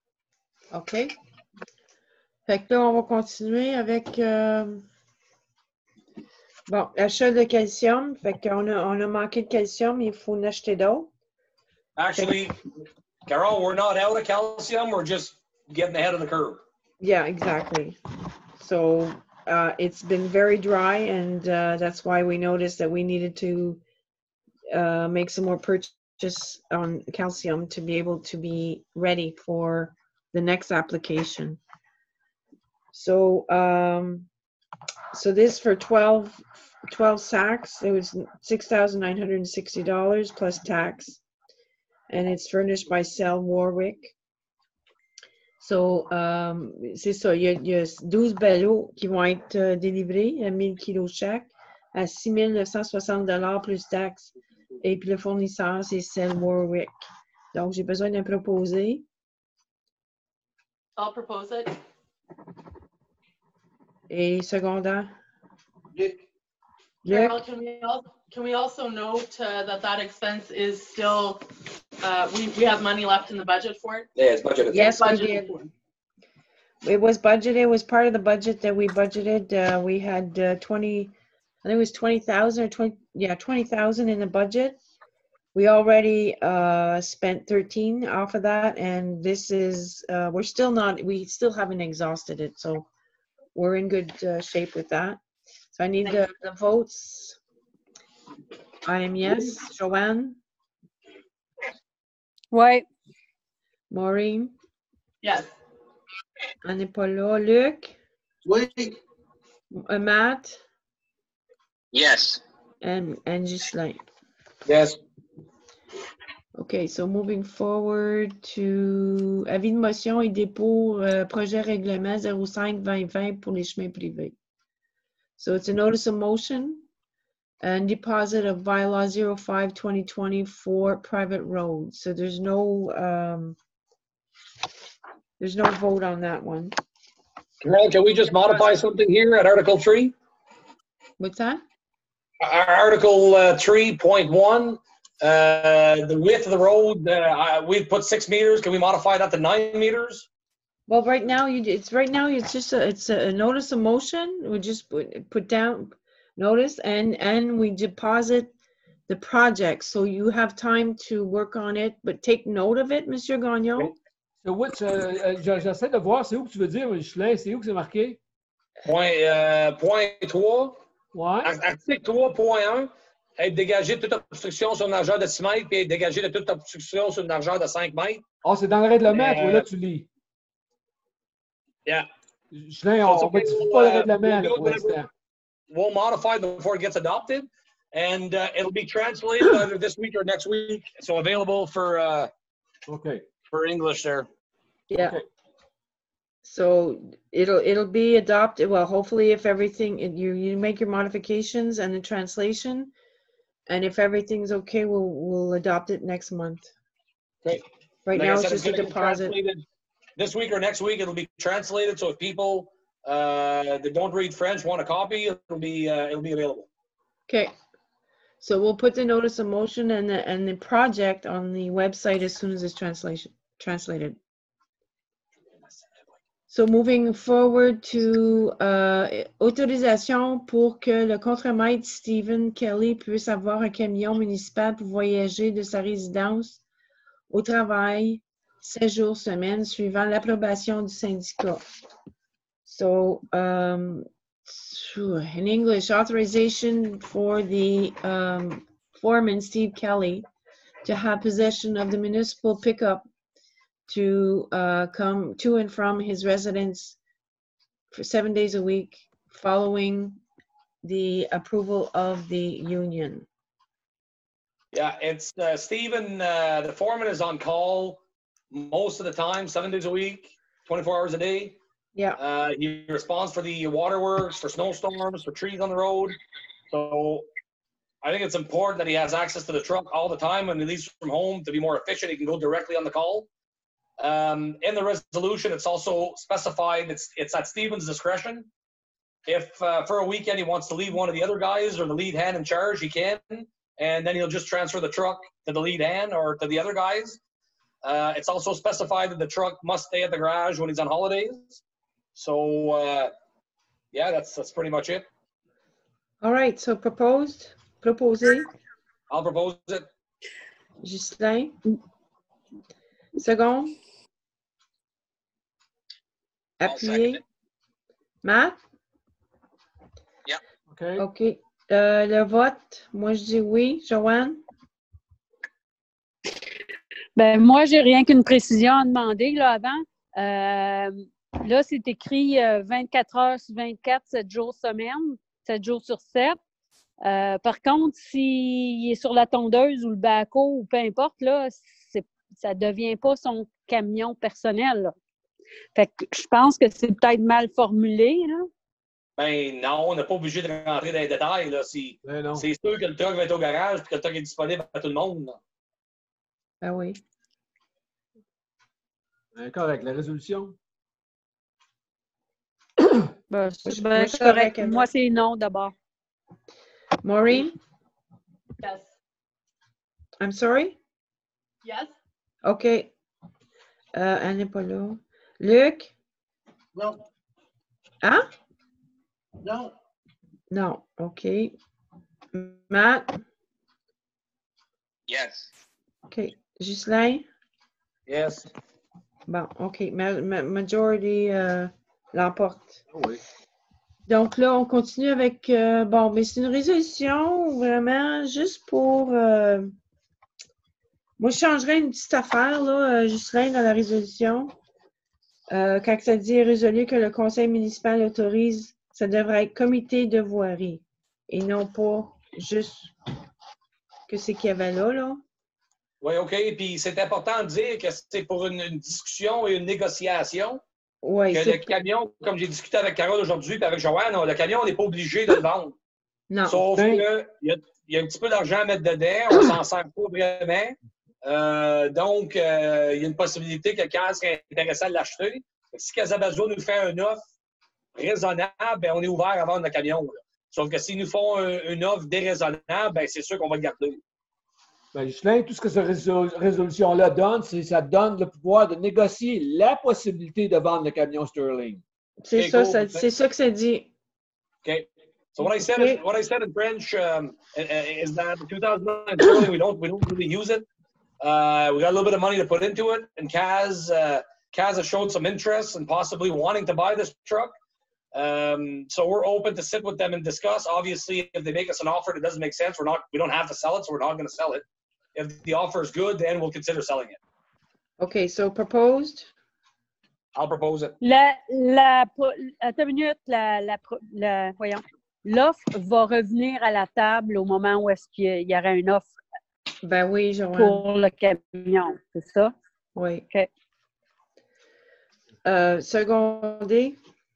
OK. Fait que là, on va continuer avec bon, achat de calcium. Fait qu'on a manqué de calcium, il faut en acheter d'autres. Actually, Carol, we're not out of calcium, we're just getting ahead of the curve. Yeah, exactly. So it's been very dry, and that's why we noticed that we needed to make some more purchase on calcium to be able to be ready for the next application. So so this for 12 sacks, it was $6,960 plus tax, and it's furnished by Cell Warwick. So, c'est ça, il y a 12 ballots qui vont être délivrés à 1000 kilos chaque, à 6 960 plus taxes. Et puis le fournisseur, c'est Cell Warwick. Donc, j'ai besoin d'un proposé. I'll propose it. Et secondant? Luc. Luc? Carol, can we also note that expense is still, we have money left in the budget for it? Yeah, it's budgeted. Yes, we Budgeted did. for. It was budgeted. It was part of the budget that we budgeted. We had 20, I think it was 20,000 or 20, yeah, 20,000 in the budget. We already spent 13 off of that, and this is, we still haven't exhausted it, so we're in good shape with that. So I need the votes. I am yes. Joanne? Ouais. Maureen? Yes. On n'est pas là. Luc? Oui. Matt? Yes. And Ghislain. Yes. Okay, so moving forward to avis de motion et dépôt projet règlement 05-2020 pour les chemins privés. So it's a notice of motion and deposit of bylaw 05-2020 for private roads. So there's no vote on that one. Carol, can we just modify something here at Article 3? What's that? Article 3.1, the width of the road, we put 6 meters. Can we modify that to 9 meters? Well, right now it's just a notice of motion. We just put down notice and we deposit the project. So you have time to work on it, but take note of it, Monsieur Gagnon. Okay. So which, j'essaie de voir, c'est où que tu veux dire, Ghislain? C'est où que c'est marqué? Point 3. Ouais. Article 3.1, être dégagé de toute obstruction sur une largeur de 6 mètres, puis être dégagé de toute obstruction sur une largeur de 5 mètres. Ah, c'est dans le règlement, toi, là, tu lis. Yeah. Ghislain, on ne modifie pas le règlement, là, pour l'instant. We'll modify before it gets adopted, and it'll be translated either this week or next week, so available for English there. Yeah. Okay. So it'll be adopted. Well, hopefully, if everything you make your modifications and the translation, and if everything's okay, we'll adopt it next month. Great. Right Like now, I it's said, just a gonna get deposit. translated this week or next week. It'll be translated. So if people that don't read French want a copy, it'll be available. Okay. So we'll put the notice of motion and the project on the website as soon as it's translated. So moving forward to autorisation pour que le contremaître Stephen Kelly puisse avoir un camion municipal pour voyager de sa résidence au travail 7 jours semaine suivant l'approbation du syndicat. So in English, authorization for the foreman Steve Kelly to have possession of the municipal pickup to come to and from his residence for 7 days a week following the approval of the union. Yeah, it's Stephen, the foreman is on call most of the time, 7 days a week, 24 hours a day. Yeah. He responds for the waterworks, for snowstorms, for trees on the road. So I think it's important that he has access to the truck all the time when he leaves from home to be more efficient. He can go directly on the call. In the resolution, it's also specified it's at Stephen's discretion. If for a weekend he wants to leave one of the other guys or the lead hand in charge, he can, and then he'll just transfer the truck to the lead hand or to the other guys. It's also specified that the truck must stay at the garage when he's on holidays. So yeah, that's pretty much it. All right, so proposé. I'll propose it. Ghislain. Second. Appuyé. Matt? OK. OK. Le vote, moi, je dis oui. Joanne? Ben, moi, j'ai rien qu'une précision à demander là, avant. Là, c'est écrit 24 heures sur 24, 7 jours semaine, 7 jours sur 7. Par contre, s'il est sur la tondeuse ou le backhoe ou peu importe, là, ça ne devient pas son camion personnel. Là. Fait que je pense que c'est peut-être mal formulé. Là. Ben non, on n'est pas obligé de rentrer dans les détails. Là. C'est sûr que le truck va être au garage et que le truck est disponible à tout le monde. Là. Ben oui. D'accord avec la résolution? Ben, Moi, je suis correct. correct. Moi, c'est non d'abord. Maureen? Yes. I'm sorry? Yes. OK. Elle n'est pas là. Luc? Non. Hein? Non. Non. OK. Matt? Yes. OK. Ghislain? Yes. Bon, OK. Majority l'emporte. Oh oui. Donc là, on continue avec... bon, mais c'est une résolution vraiment juste pour... moi, je changerais une petite affaire, là, Ghislain, dans la résolution. Quand ça dit résolu que le conseil municipal autorise, ça devrait être comité de voirie et non pas juste que c'est qu'il y avait là. Oui, OK. Puis c'est important de dire que c'est pour une discussion et une négociation. Oui, que le camion, comme j'ai discuté avec Carole aujourd'hui et avec Joanne, le camion, on n'est pas obligé de le vendre. Non. Sauf qu'il y a un petit peu d'argent à mettre dedans, on s'en sert pas vraiment. Donc, il y a une possibilité que Kaz serait intéressé à l'acheter. Si Casabazo nous fait un offre raisonnable, ben, on est ouvert à vendre le camion. Là. Sauf que s'ils nous font une offre déraisonnable, ben, c'est sûr qu'on va le garder. Ben, Ghislain, tout ce que cette résolution-là donne, c'est ça donne le pouvoir de négocier la possibilité de vendre le camion Sterling. C'est Okay, ça, cool. c'est ça que ça dit. Okay. So what I said in French is that 2009 Sterling, we don't really use it. We got a little bit of money to put into it, and Kaz has showed some interest in possibly wanting to buy this truck. So we're open to sit with them and discuss. Obviously, if they make us an offer that doesn't make sense, we don't have to sell it, so we're not going to sell it. If the offer is good, then we'll consider selling it. OK, so proposed. I'll propose it. Attends une minute, voyons. L'offre va revenir à la table au moment où est-ce qu'il y aura une offre. Ben oui, Joanne. Pour le camion, c'est ça? Oui. OK. Secondé.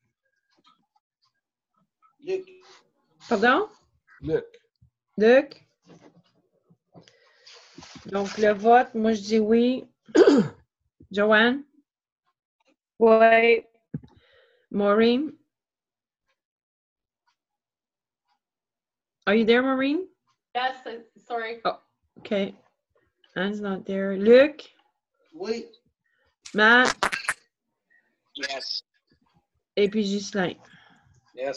Luc. Pardon? Luc. Luc? Donc, le vote, moi, je dis oui. Joanne? Oui. Maureen? Are you there, Maureen? Yes. Sorry. Oh, okay. Anne's not there. Luc? Oui. Matt? Yes. Et puis Ghislain. Yes.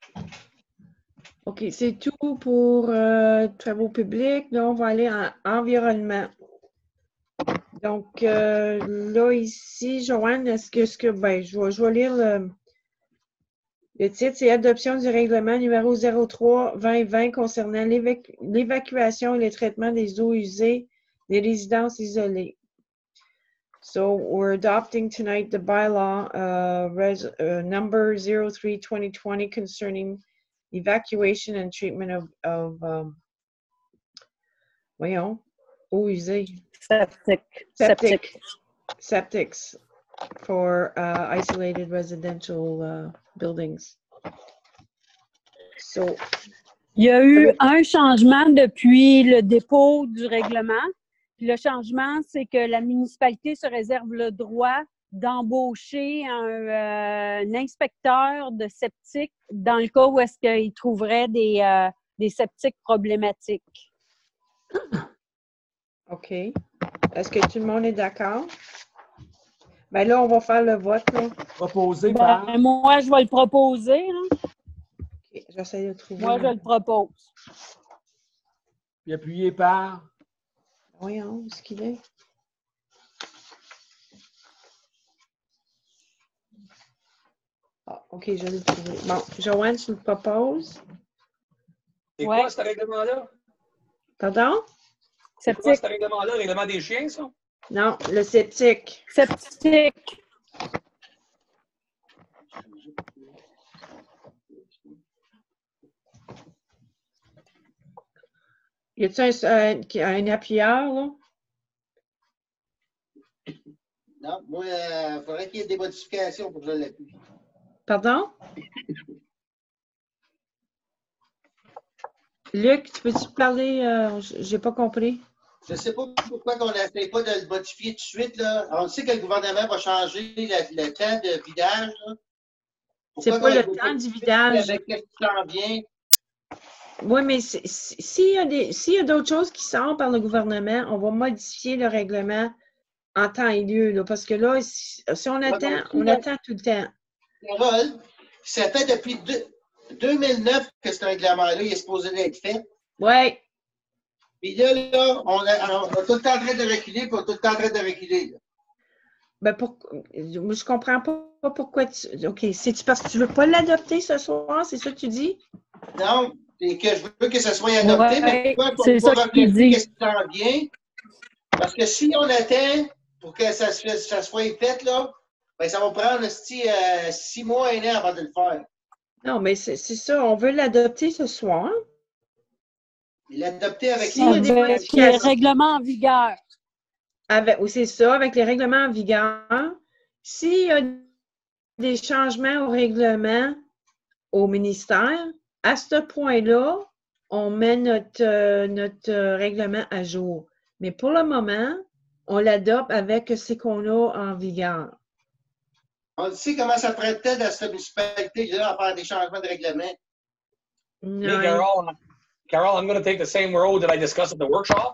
OK, c'est tout pour travaux publics. Là, on va aller en environnement. Donc, là, ici, Joanne, ben, je vais lire le titre, c'est Adoption du règlement numéro 03-2020 concernant l'évacuation et le traitement des eaux usées des résidences isolées. So, we're adopting tonight the bylaw number 03-2020 concerning evacuation and treatment of voyons, eaux usées. Septics for isolated residential buildings. So, il y a eu un changement depuis le dépôt du règlement. Puis le changement, c'est que la municipalité se réserve le droit d'embaucher un inspecteur de septique dans le cas où est-ce qu'il trouverait des septiques problématiques. OK. Est-ce que tout le monde est d'accord? Ben là, on va faire le vote. Là. Proposé par... Moi, je vais le proposer. Hein. Okay, j'essaie de trouver. Moi, je le propose. Puis appuyé par... Voyons, où est-ce qu'il est? Ah, OK, je l'ai trouvé. Bon, Joanne, tu le proposes? C'est Ouais. quoi ce règlement-là? Pardon? C'est quoi Septique. ce règlement-là? Le règlement des chiens, ça? Non, le septique. Septique. Y a-t-il un appuyeur, là? Non, moi, il faudrait qu'il y ait des modifications pour que je l'appuie. Pardon? Luc, tu peux-tu parler? J'ai pas compris. Je ne sais pas pourquoi on n'essaie pas de le modifier tout de suite. Là. On sait que le gouvernement va changer le temps de vidage. Là. C'est Pourquoi pas qu'on le le fait temps tout du de suite vidage. avec ce qui s'en vient? Oui, mais s'il y a d'autres choses qui sortent par le gouvernement, on va modifier le règlement en temps et lieu. Là, parce que là, si on attend, on attend tout le temps. Carole, ça fait depuis 2009 que ce règlement-là est supposé être fait. Oui. Puis là, on est tout le temps en train de reculer, puis on est tout le temps en train de reculer. Là. Ben, je comprends pas pourquoi tu. OK, c'est-tu parce que tu veux pas l'adopter ce soir? C'est ça que tu dis? Non, c'est que je veux que ça soit adopté, mais pourquoi on c'est ne ça pas qu'il reculer dit. qu'est-ce qui s'en vient? Parce que si on attend pour que ça soit fait, là, ben, ça va prendre 6 mois, 1 an avant de le faire. Non, mais c'est ça. On veut l'adopter ce soir. L'adopter avec S'il y a des Avec les modifications. règlements en vigueur. Oui, c'est ça, avec les règlements en vigueur. S'il y a des changements au règlement au ministère, à ce point-là, on met notre règlement à jour. Mais pour le moment, on l'adopte avec ce qu'on a en vigueur. On sait comment ça prêtait dans cette municipalité-là à faire des changements de règlement. Me, Ouais. Carol, I'm going to take the same road that I discussed at the workshop.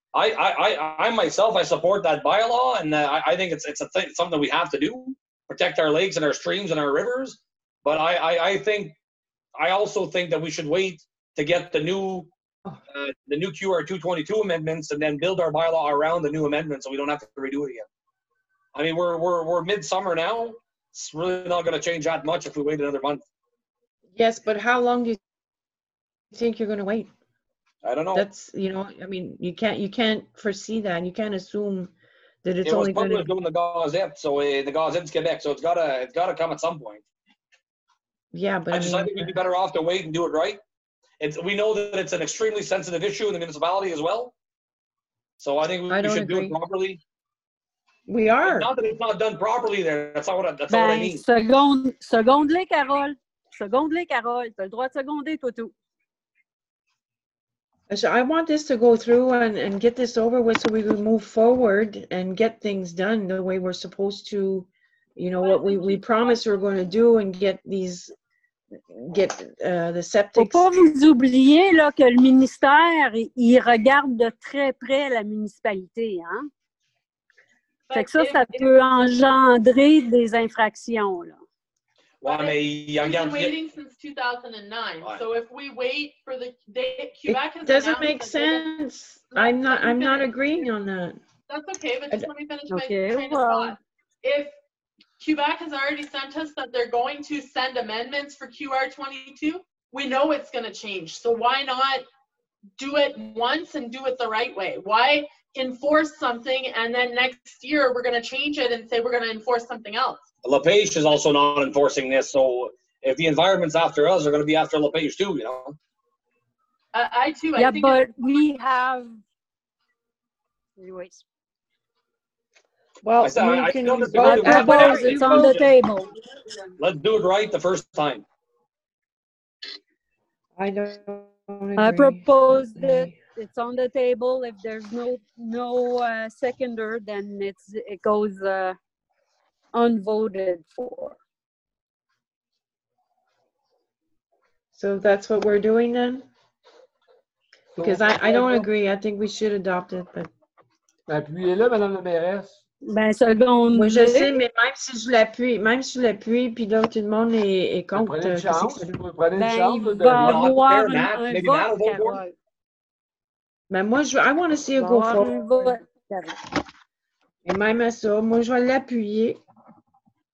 I myself, I support that bylaw, and I think it's something that we have to do, protect our lakes and our streams and our rivers. But I also think that we should wait to get the new QR 222 amendments and then build our bylaw around the new amendments, so we don't have to redo it again. I mean, we're midsummer now. It's really not going to change that much if we wait another month. Yes, but how long do you think you're going to wait? I don't know. That's, I mean, you can't foresee that. You can't assume that it's It was only going published to. in the Gazette, so the Gazette's Quebec, so it's gotta come at some point. Yeah, but I think we'd be better off to wait and do it right. We know that it's an extremely sensitive issue in the municipality as well. So I think we don't should do agree. it properly. We are. Not that it's not done properly there. That's not what I Ben, mean. seconde-les, Carole. Seconde-les, Carole. Tu as le droit de seconder, toi, tout. So I want this to go through and get this over with so we can move forward and get things done the way we're supposed to, what we promised we were going to do and get the Faut septic. pas vous oublier là, que le ministère, il regarde de très près la municipalité. Hein? Fait que ça peut engendrer des infractions. Là. Well, I mean, We've been waiting since 2009. Right. So if we wait for Quebec has It doesn't announced make that they're gonna- sense. I'm not agreeing on that. That's okay, but just let me finish my Okay, train of well. thought. If Quebec has already sent us that they're going to send amendments for QR 22, we know it's going to change. So why not do it once and do it the right way? Why enforce something and then next year we're going to change it and say we're going to enforce something else? LaPage is also not enforcing this, so if the environment's after us, they're going to be after LaPage too, I too. Yeah, I think but we have. Anyways, Well, I still you can disagree with I you. propose it's on the table. Let's do it right the first time. I don't I agree. propose that it's on the table. If there's no seconder, then it goes unvoted for. So that's what we're doing then? Because I don't agree. I think we should adopt it, but. Appuyez-le, Madame la mairesse. Ben, seconde. Moi, je sais, mais même si je l'appuie, puis là, tout le monde est contre. Prenez une qu'est-ce que chance. ça- Vous prenez une Ben, chance. il de- va Not avoir fair, Matt. un Maybe Matt will vote, vote for it. Carole. Ben, moi, I want to see Il it va go avoir un forward. vote, Carole. Et même à ça, moi, je vais l'appuyer.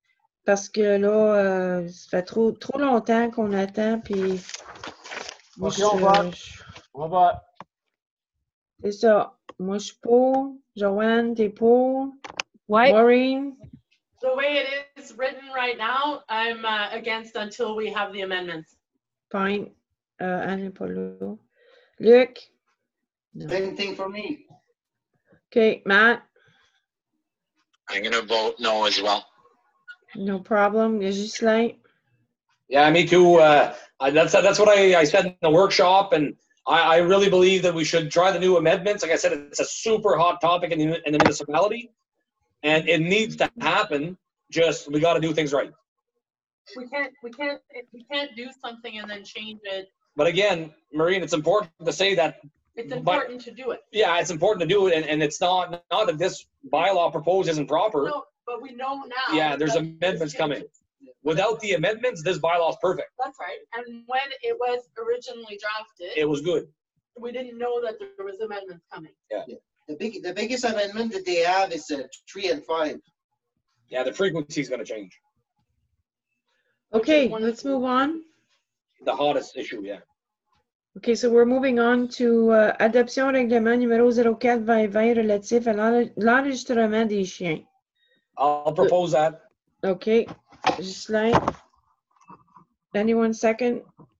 Parce que là, ça fait trop longtemps qu'on attend, puis moi, OK, on va. c'est ça. Moi, je suis pour. Joanne, t'es pour. Ouais. Maureen? The way it is written right now, I'm against until we have the amendments. Fine. Anne n'est pas là. Luc? No. Same thing for me. Okay, Matt? I'm going to vote no as well. No problem. Ghislain? Yeah, me too. That's what I said in the workshop, and I really believe that we should try the new amendments. Like I said, it's a super hot topic in the municipality, and it needs to happen. Just we got to do things right. We can't do something and then change it. But again, Maureen, it's important to say that. It's important to do it. Yeah, it's important to do it, and it's not that this bylaw proposed isn't proper. No, but we know now. Yeah, there's that amendments there's coming. changes. Without the amendments, this bylaw is perfect. That's right. And when it was originally drafted, It was good. we didn't know that there was amendments coming. The biggest amendment that they have is 3 and 5. Yeah, the frequency is going to change. Okay, let's move on. The hottest issue, yeah. Okay, so we're moving on to adoption règlement numéro 04-2020 relatif à l'enregistrement des chiens. I'll propose that. Okay, Ghislain? Anyone second?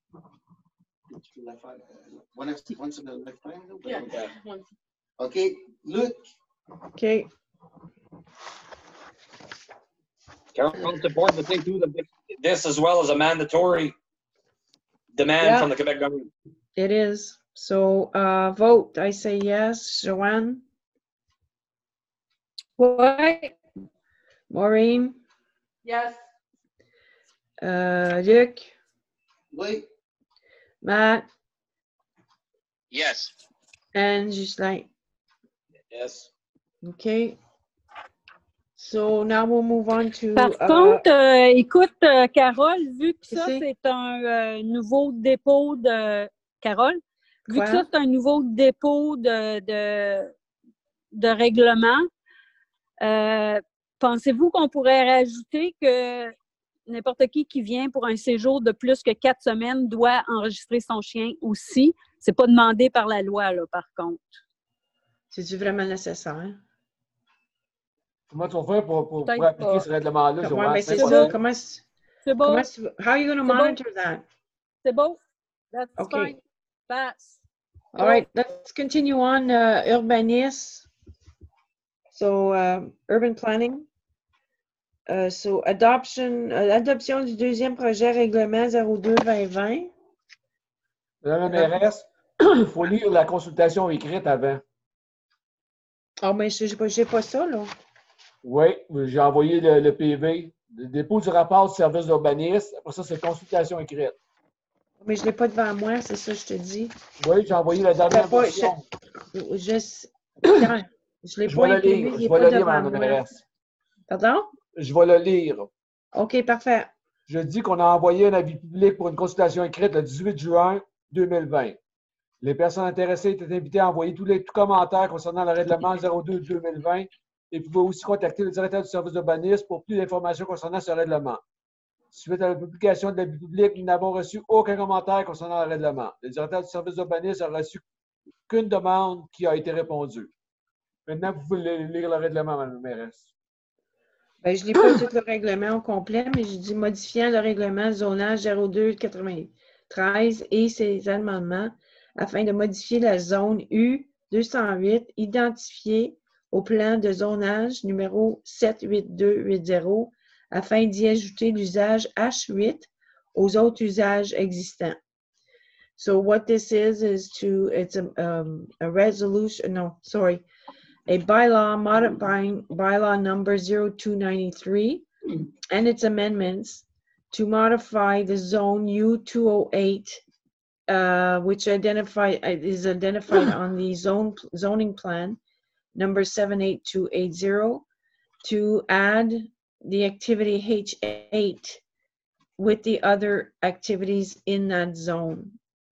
Once in a lifetime? Yeah. Yeah. Okay, Luc? Okay, It's important to say too that this as well as a mandatory demand Yeah. from the Quebec government. it is. So vote, I say yes. Joanne? Ouais. Maureen? Yes. Luc? Oui. Matt? Yes. And Ghislain? Yes. Okay. So now we'll move on to. Par contre, écoute, Carole, vu que ça, Qu'est-ce que c'est un nouveau dépôt de... Carole, vu que Quoi? ça, c'est un nouveau dépôt de règlement, pensez-vous qu'on pourrait rajouter que n'importe qui vient pour un séjour de plus que 4 semaines doit enregistrer son chien aussi? C'est pas demandé par la loi, là, par contre. C'est-tu vraiment nécessaire? Comment tu vas faire pour Peut-être appliquer pas. ce règlement-là, Ouais, Joanne? mais c'est N'importe ça. où. Comment, C'est beau? how are you going to C'est bon. monitor that? C'est beau? That's Okay. fine. Pass. All right, let's continue on. Urbanis. So, urban planning. So, adoption du deuxième projet règlement 02-2020. Madame la mairesse, il faut lire la consultation écrite avant. Oh, mais j'ai pas ça, là. Oui, j'ai envoyé le PV, le dépôt du rapport du service d'urbanisme. Après ça, c'est consultation écrite. Mais je l'ai pas devant moi, c'est ça que je te dis. Oui, j'ai envoyé la dernière pas- version. Je l'ai Je pas vais le imprimé, lire, il je est vais pas le lire, devant Madame la moi. mairesse. Pardon? Je vais le lire. OK, parfait. Je dis qu'on a envoyé un avis public pour une consultation écrite le 18 juin 2020. Les personnes intéressées étaient invitées à envoyer tous commentaires concernant le règlement 02-2020 et pouvaient aussi contacter le directeur du service d'urbanisme pour plus d'informations concernant ce règlement. Suite à la publication de l'avis public, nous n'avons reçu aucun commentaire concernant le règlement. Le directeur du service d'urbanisme n'a reçu qu'une demande qui a été répondue. Maintenant, vous pouvez lire le règlement, Mme la mairesse. Ben, je ne lis pas tout le règlement au complet, mais je dis modifiant le règlement zonage 02-93 et ses amendements afin de modifier la zone U208 identifiée au plan de zonage numéro 78280 afin d'y ajouter l'usage H8 aux autres usages existants. So what this is it's a resolution, no, sorry, a bylaw modifying bylaw number 0293 and its amendments to modify the zone U208, which is identified on the zoning plan number 78280, to add the activity H8 with the other activities in that zone.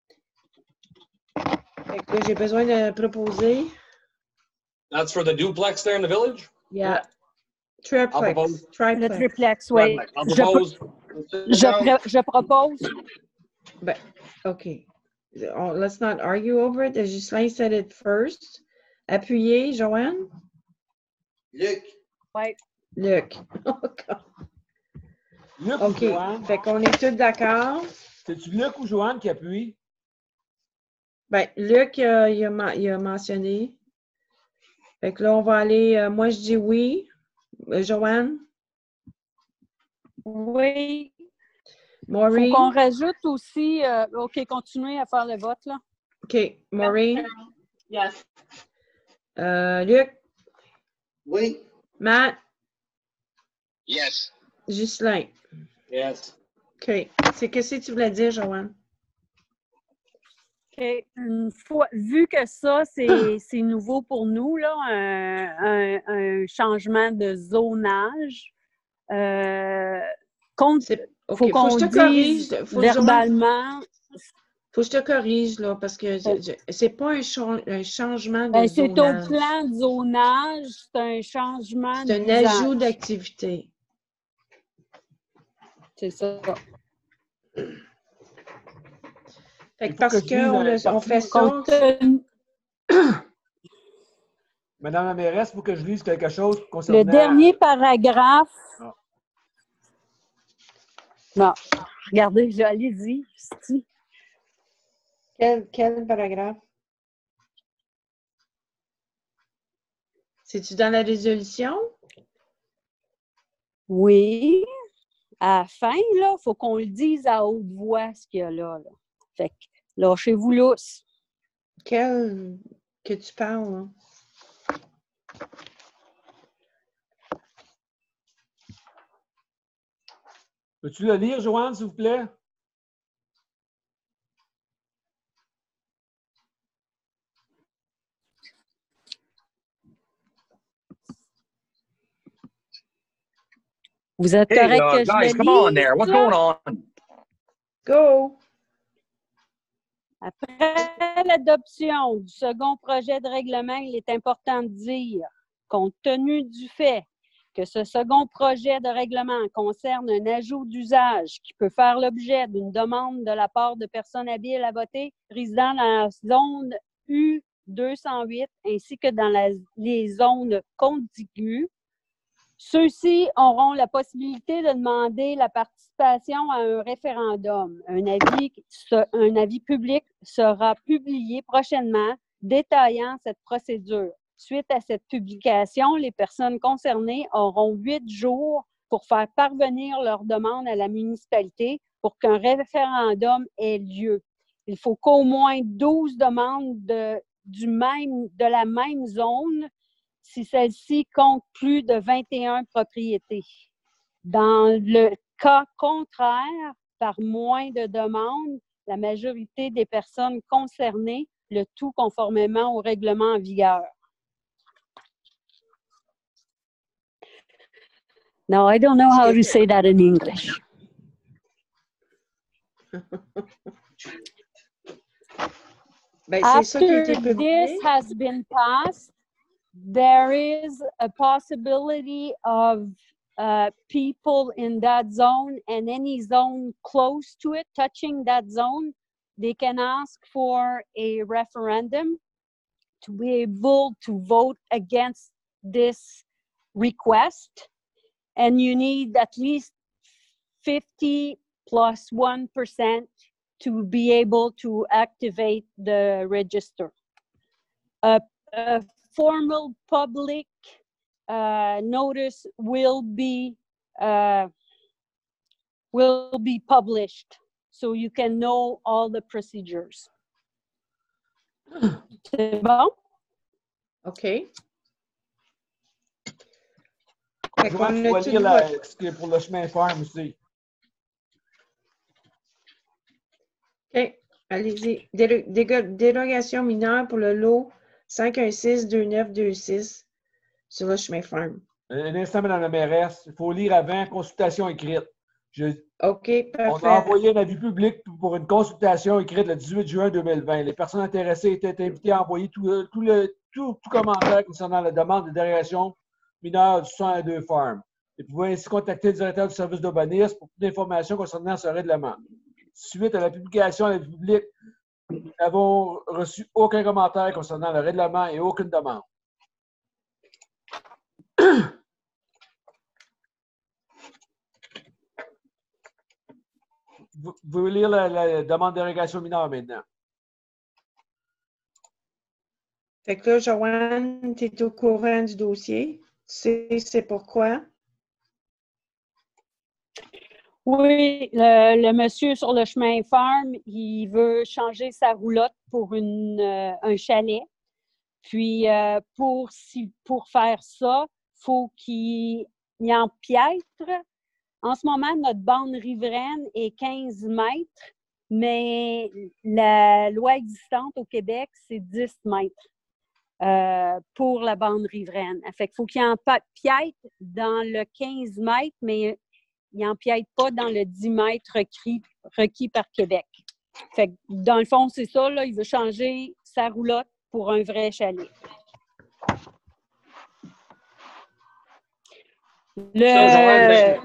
J'ai besoin de proposer. That's for the duplex there in the village? Yeah. Triplex. propose. Le Triplex. triplex, oui. On propose. Je propose. But, okay. Let's not argue over it. Ghislain said it first. Appuyez, Joanne? Luc. Oui. Luc. Oh, God. Luc ou OK. Joanne? Fait qu'on est tous d'accord. C'est-tu Luc ou Joanne qui appuie? Ben, Luc, il a mentionné. Fait que là, on va aller. Moi, je dis oui. Joanne? Oui. Faut Maureen? qu'on rajoute aussi. OK, continuez à faire le vote, là. OK. Maureen? Yes. Luc? Oui. Matt? Yes. Ghislain? Yes. OK. C'est qu'est-ce que tu voulais dire, Joanne? OK. Une fois, vu que ça, c'est nouveau pour nous, là, un changement de zonage, OK. faut qu'on je te dise corrige. verbalement. Faut que je te corrige, là, parce que c'est pas un changement de Ben, c'est au zonage. plan de zonage, c'est un changement C'est un d'usage. ajout d'activité. C'est ça. Fait Il que faut parce que je lise qu'on fait ça. Madame la mairesse, il faut que je lise quelque chose concernant... Le dernier paragraphe. Ah. Non, regardez, allez-y. Quel paragraphe? C'est-tu dans la résolution? Oui. À la fin, il faut qu'on le dise à haute voix, ce qu'il y a là. Fait que, lâchez-vous lousse. Quel que tu parles, là? Peux-tu le lire, Joanne, s'il vous plaît? Vous êtes Hey, correct que je guys, le come on lise, there. What's là? going on? Go! Après l'adoption du second projet de règlement, il est important de dire, compte tenu du fait que ce second projet de règlement concerne un ajout d'usage qui peut faire l'objet d'une demande de la part de personnes habiles à voter résidant dans la zone U208 ainsi que dans les zones contiguës, ceux-ci auront la possibilité de demander la participation à un référendum. Un avis public sera publié prochainement détaillant cette procédure. Suite à cette publication, les personnes concernées auront 8 jours pour faire parvenir leur demande à la municipalité pour qu'un référendum ait lieu. Il faut qu'au moins 12 demandes de la même zone si celle-ci compte plus de 21 propriétés. Dans le cas contraire, par moins de demandes, la majorité des personnes concernées, le tout conformément au règlement en vigueur. Now, I don't know how to say that in English. Ben, c'est ça qui a été After publié. this has been passed, there is a possibility of people in that zone and any zone close to it, touching that zone, they can ask for a referendum to be able to vote against this request. And you need at least 50 plus 1% to be able to activate the register. A formal public notice will be published, so you can know all the procedures. C'est bon? OK. Joanne, tu vas lire ce qui est pour le chemin ferme aussi. OK. Allez-y. Dérogation mineure pour le lot 516-2926 sur le chemin ferme. Un instant, Madame la mairesse. Il faut lire avant consultation écrite. OK, parfait. On a envoyé un avis public pour une consultation écrite le 18 juin 2020. Les personnes intéressées étaient invitées à envoyer tout commentaire concernant la demande de dérogation mineur du 102 Farm. Et vous pouvez ainsi contacter le directeur du service d'urbanisme pour toute information concernant ce règlement. Suite à la publication à la public, nous n'avons reçu aucun commentaire concernant le règlement et aucune demande. Vous pouvez lire la demande de dérogation mineure maintenant. Fait que là, Joanne, tu es au courant du dossier. Tu sais c'est pourquoi? Oui, le monsieur sur le chemin farm, il veut changer sa roulotte pour un chalet. Puis, pour faire ça, il faut qu'il empiètre. En ce moment, notre bande riveraine est 15 mètres, mais la loi existante au Québec, c'est 10 mètres pour la bande riveraine. Fait qu'il faut qu'il empiètre dans le 15 mètres, mais il n'empiète pas dans le 10 mètres requis par Québec. Fait que, dans le fond, c'est ça, là, il veut changer sa roulotte pour un vrai chalet. Le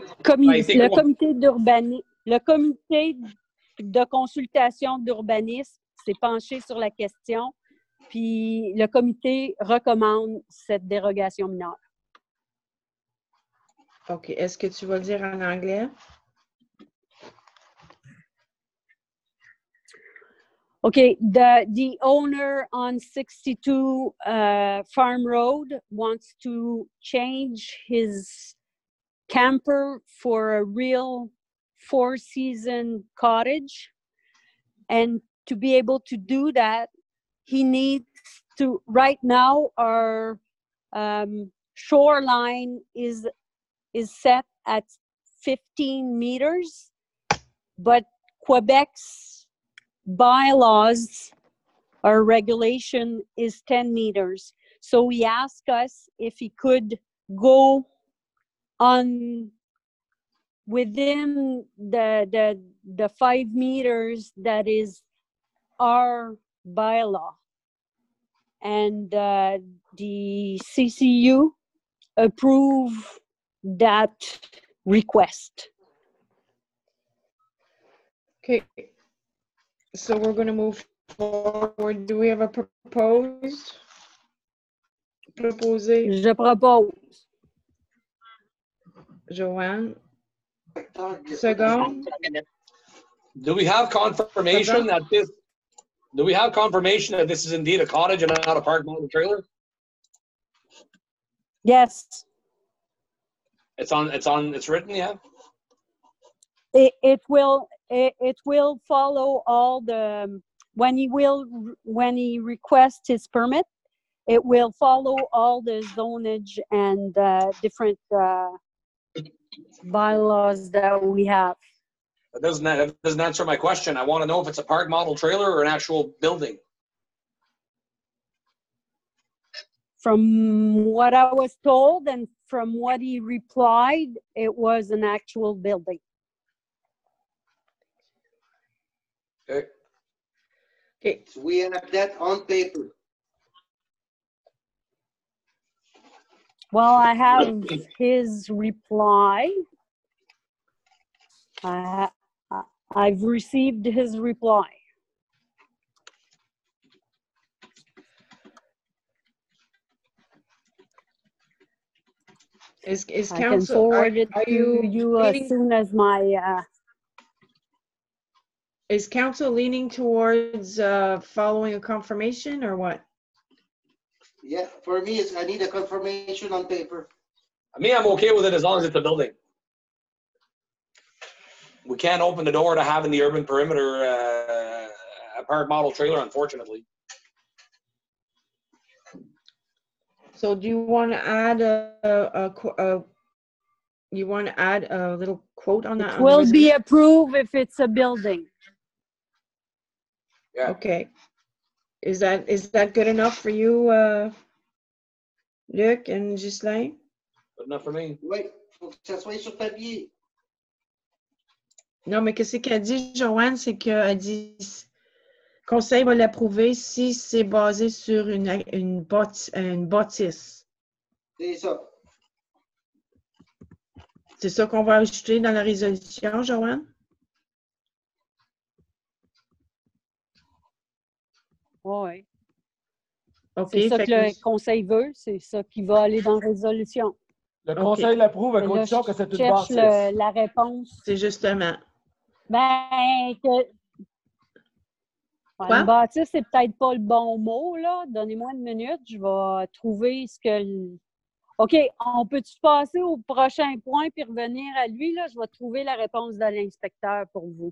comité de consultation d'urbanisme s'est penché sur la question, puis le comité recommande cette dérogation mineure. OK. Est-ce que tu vas le dire en anglais? Okay, the owner on 62 Farm Road wants to change his camper for a real four-season cottage. And to be able to do that, he needs to, right now, our shoreline is set at 15 meters, but Quebec's bylaws, our regulation is 10 meters. So he asked us if he could go on within the 5 meters that is our bylaw. And the CCU approve that request. Okay. So we're going to move forward. Do we have a proposed? Proposé. Je propose. Joanne. Second. Do we have confirmation that this? Do we have confirmation that this is indeed a cottage and not a park-mounted trailer? Yes. It's written, yeah? It will follow all the, when he requests his permit, it will follow all the zonage and different bylaws that we have. That doesn't answer my question. I want to know if it's a park model trailer or an actual building. From what I was told and from what he replied, it was an actual building. Okay. Okay. So we have that on paper. Well, I have his reply. I've received his reply. Is I can council, forward it are to you you as leaning, soon as my is council leaning towards following a confirmation or what? Yeah, for me, I need a confirmation on paper. Me, I'm okay with it as long as it's a building. We can't open the door to having the urban perimeter a park model trailer, unfortunately. So do you want to add you want to add a little quote on that? it will be approved if it's a building. Yeah. Okay. Is that good enough for you, Luc and Ghislain? Good enough for me. Oui, faut que ça soit sur papier. Non, mais qu'est-ce qu'elle dit, Joanne, c'est qu'elle dit le conseil va l'approuver si c'est basé sur une bâtisse. C'est ça. C'est ça qu'on va ajouter dans la résolution, Joanne? Oui. OK. C'est ça fait que le conseil veut, c'est ça qui va aller dans la résolution. Le conseil l'approuve à Mais là, condition que c'est je une cherche bâtisse. la réponse. C'est justement. Ben, Quoi? une bâtisse, c'est peut-être pas le bon mot, là. Donnez-moi une minute, je vais trouver ce que... OK, on peut-tu passer au prochain point puis revenir à lui, là? Je vais trouver la réponse de l'inspecteur pour vous.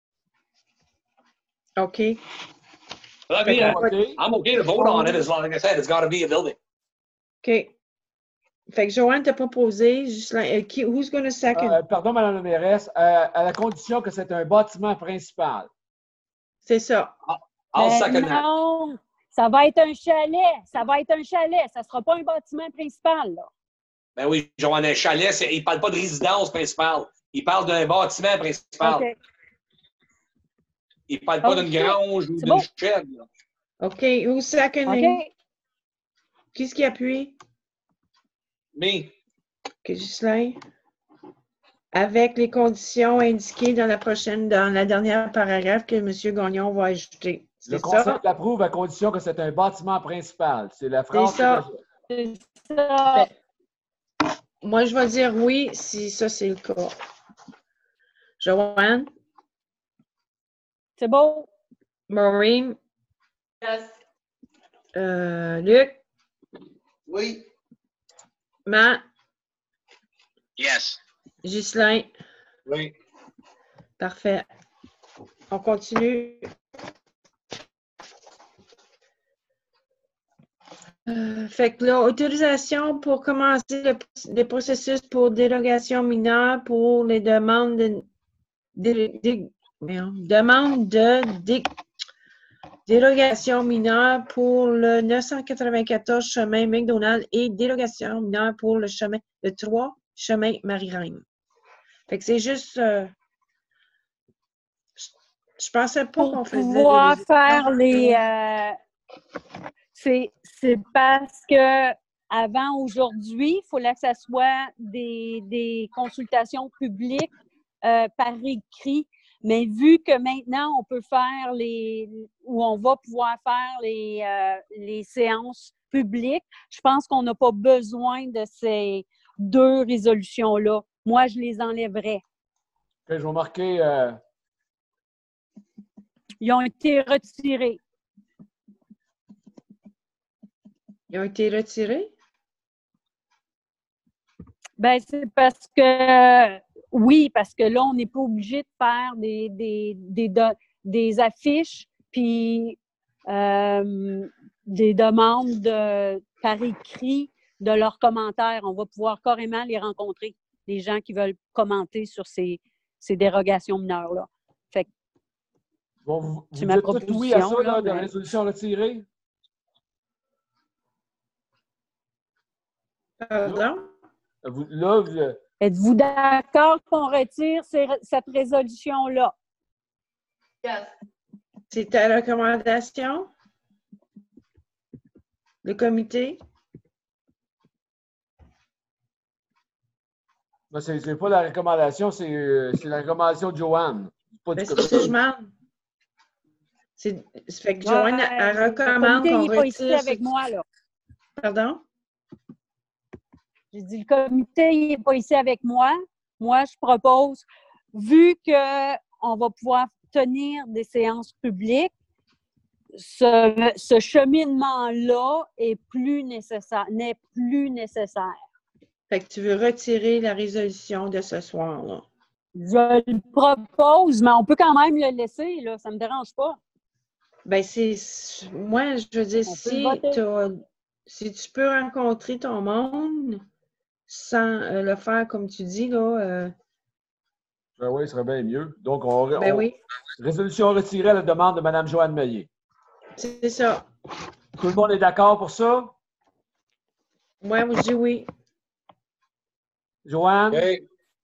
OK. I mean, OK. I'm okay to vote on it as long as, like I said, it's got to be a building. OK. Fait que Joanne t'a proposé, who's going to second? Pardon, Mme la mairesse, à la condition que c'est un bâtiment principal. C'est ça. I'll second that. Non, ça va être un chalet. Ça va être un chalet. Ça ne sera pas un bâtiment principal, là. Ben oui, Joanne, un chalet, il ne parle pas de résidence principale. Il parle d'un bâtiment principal. OK. Il ne parle pas d'une grange ou C'est d'une bon. shed. Là. OK. Who's seconding? OK. Qui est-ce qui appuie? Me. OK, Ghislain. Avec les conditions indiquées dans la dernière paragraphe que M. Gagnon va ajouter. Le C'est conseil ça? l'approuve à condition que c'est un bâtiment principal. C'est la phrase. C'est ça. C'est ça. Moi, je vais dire oui si ça, c'est le cas. Joanne? C'est beau. Maureen? Yes. Luc? Oui. Matt? Yes. Ghislain? Oui. Parfait. On continue. Fait que là, autorisation pour commencer le processus pour dérogation mineure pour les demandes de dérogation mineure pour le 994 chemin McDonald et dérogation mineure pour le 3 chemin Marie-Reine. Fait que c'est juste... je pensais pas Pour qu'on faisait... pouvoir faire les... c'est parce que avant aujourd'hui, il fallait que ça soit des consultations publiques par écrit. Mais vu que maintenant, on peut faire ou on va pouvoir faire les séances publiques, je pense qu'on n'a pas besoin de ces 2 résolutions-là. Moi, je les enlèverais. Je vais marquer. Ils ont été retirés. Ils ont été retirés? Ben c'est parce que oui, parce que là, on n'est pas obligé de faire des affiches puis des demandes par écrit de leurs commentaires. On va pouvoir carrément les rencontrer, les gens qui veulent commenter sur ces dérogations mineures-là. Fait que Bon, vous c'est ma dites tout proposition. oui à ça, là, de la mais- résolution retirée? Pardon? Êtes-vous d'accord qu'on retire cette résolution-là? Yes. C'est ta recommandation? Le comité? Ben, c'est pas la recommandation, c'est la recommandation de Joanne. Pas du C'est ce que je demande. Ça fait que Joanne, Ouais, elle recommande le comité qu'on n'est pas ici retire... avec moi, là. Pardon? J'ai dit, le comité n'est pas ici avec moi. Moi, je propose, vu qu'on va pouvoir tenir des séances publiques, ce cheminement-là n'est plus nécessaire. Fait que tu veux retirer la résolution de ce soir-là. Je le propose, mais on peut quand même le laisser, là. Ça ne me dérange pas. Ben, moi, je veux dire, On peut le voter. si tu peux rencontrer ton monde sans le faire comme tu dis, là. Ben oui, ce serait bien mieux. Donc, Oui, résolution retirée à la demande de Mme Joanne Meillet. c'est ça. Tout le monde est d'accord pour ça? Moi, je dis oui. Joanne? Okay.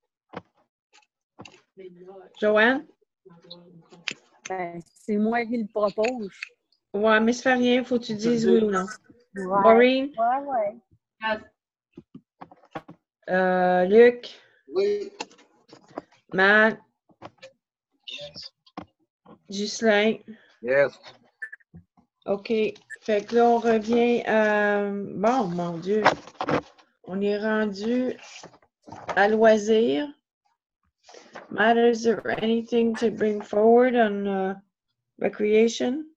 Joanne? Ben, c'est moi qui le propose. Ouais, mais ça fait rien, faut que tu dises dis. oui ou non. Ouais. Maureen? Ouais. Yes. Luc? Oui. Matt, Yes. Ghislain. Yes. OK. Fait que là, on revient à... Bon, mon Dieu. On est rendu à loisir. Matt, is there anything to bring forward on recreation?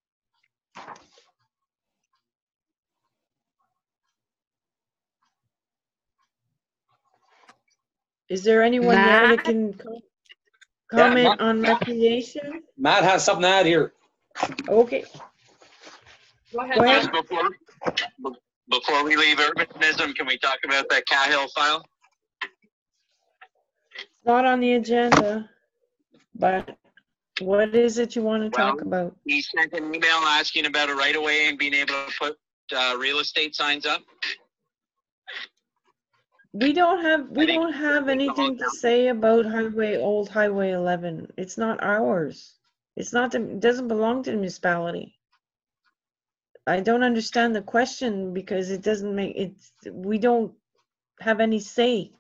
Is there anyone there that Matt? can comment Matt. on recreation? Matt has something to add here. Okay. Go ahead, Go ahead. Matt. Before we leave urbanism, can we talk about that Cahill file? It's not on the agenda, but what is it you want to Well, talk about? He sent an email asking about a right-of-way and being able to put real estate signs up. We don't have I think anything to say about old Highway 11. It's not ours. It's not it doesn't belong to the municipality. I don't understand the question because it doesn't make it, we don't have any say.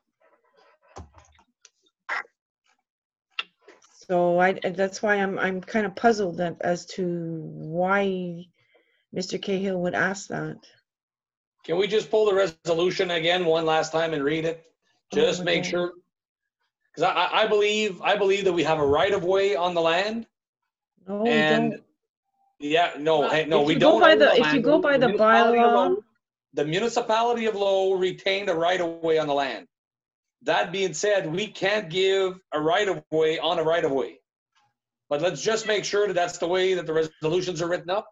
So that's why I'm kind of puzzled as to why Mr. Cahill would ask that. Can we just pull the resolution again one last time and read it? Just make Okay. sure. Because I believe that we have a right of way on the land. No, we And don't. yeah, no, If we you don't. go by own the- if land. you go by the municipality of bylaw- Low- the municipality of Low retained a right of way on the land. That being said, we can't give a right of way on a right of way. But let's just make sure that that's the way that the resolutions are written up.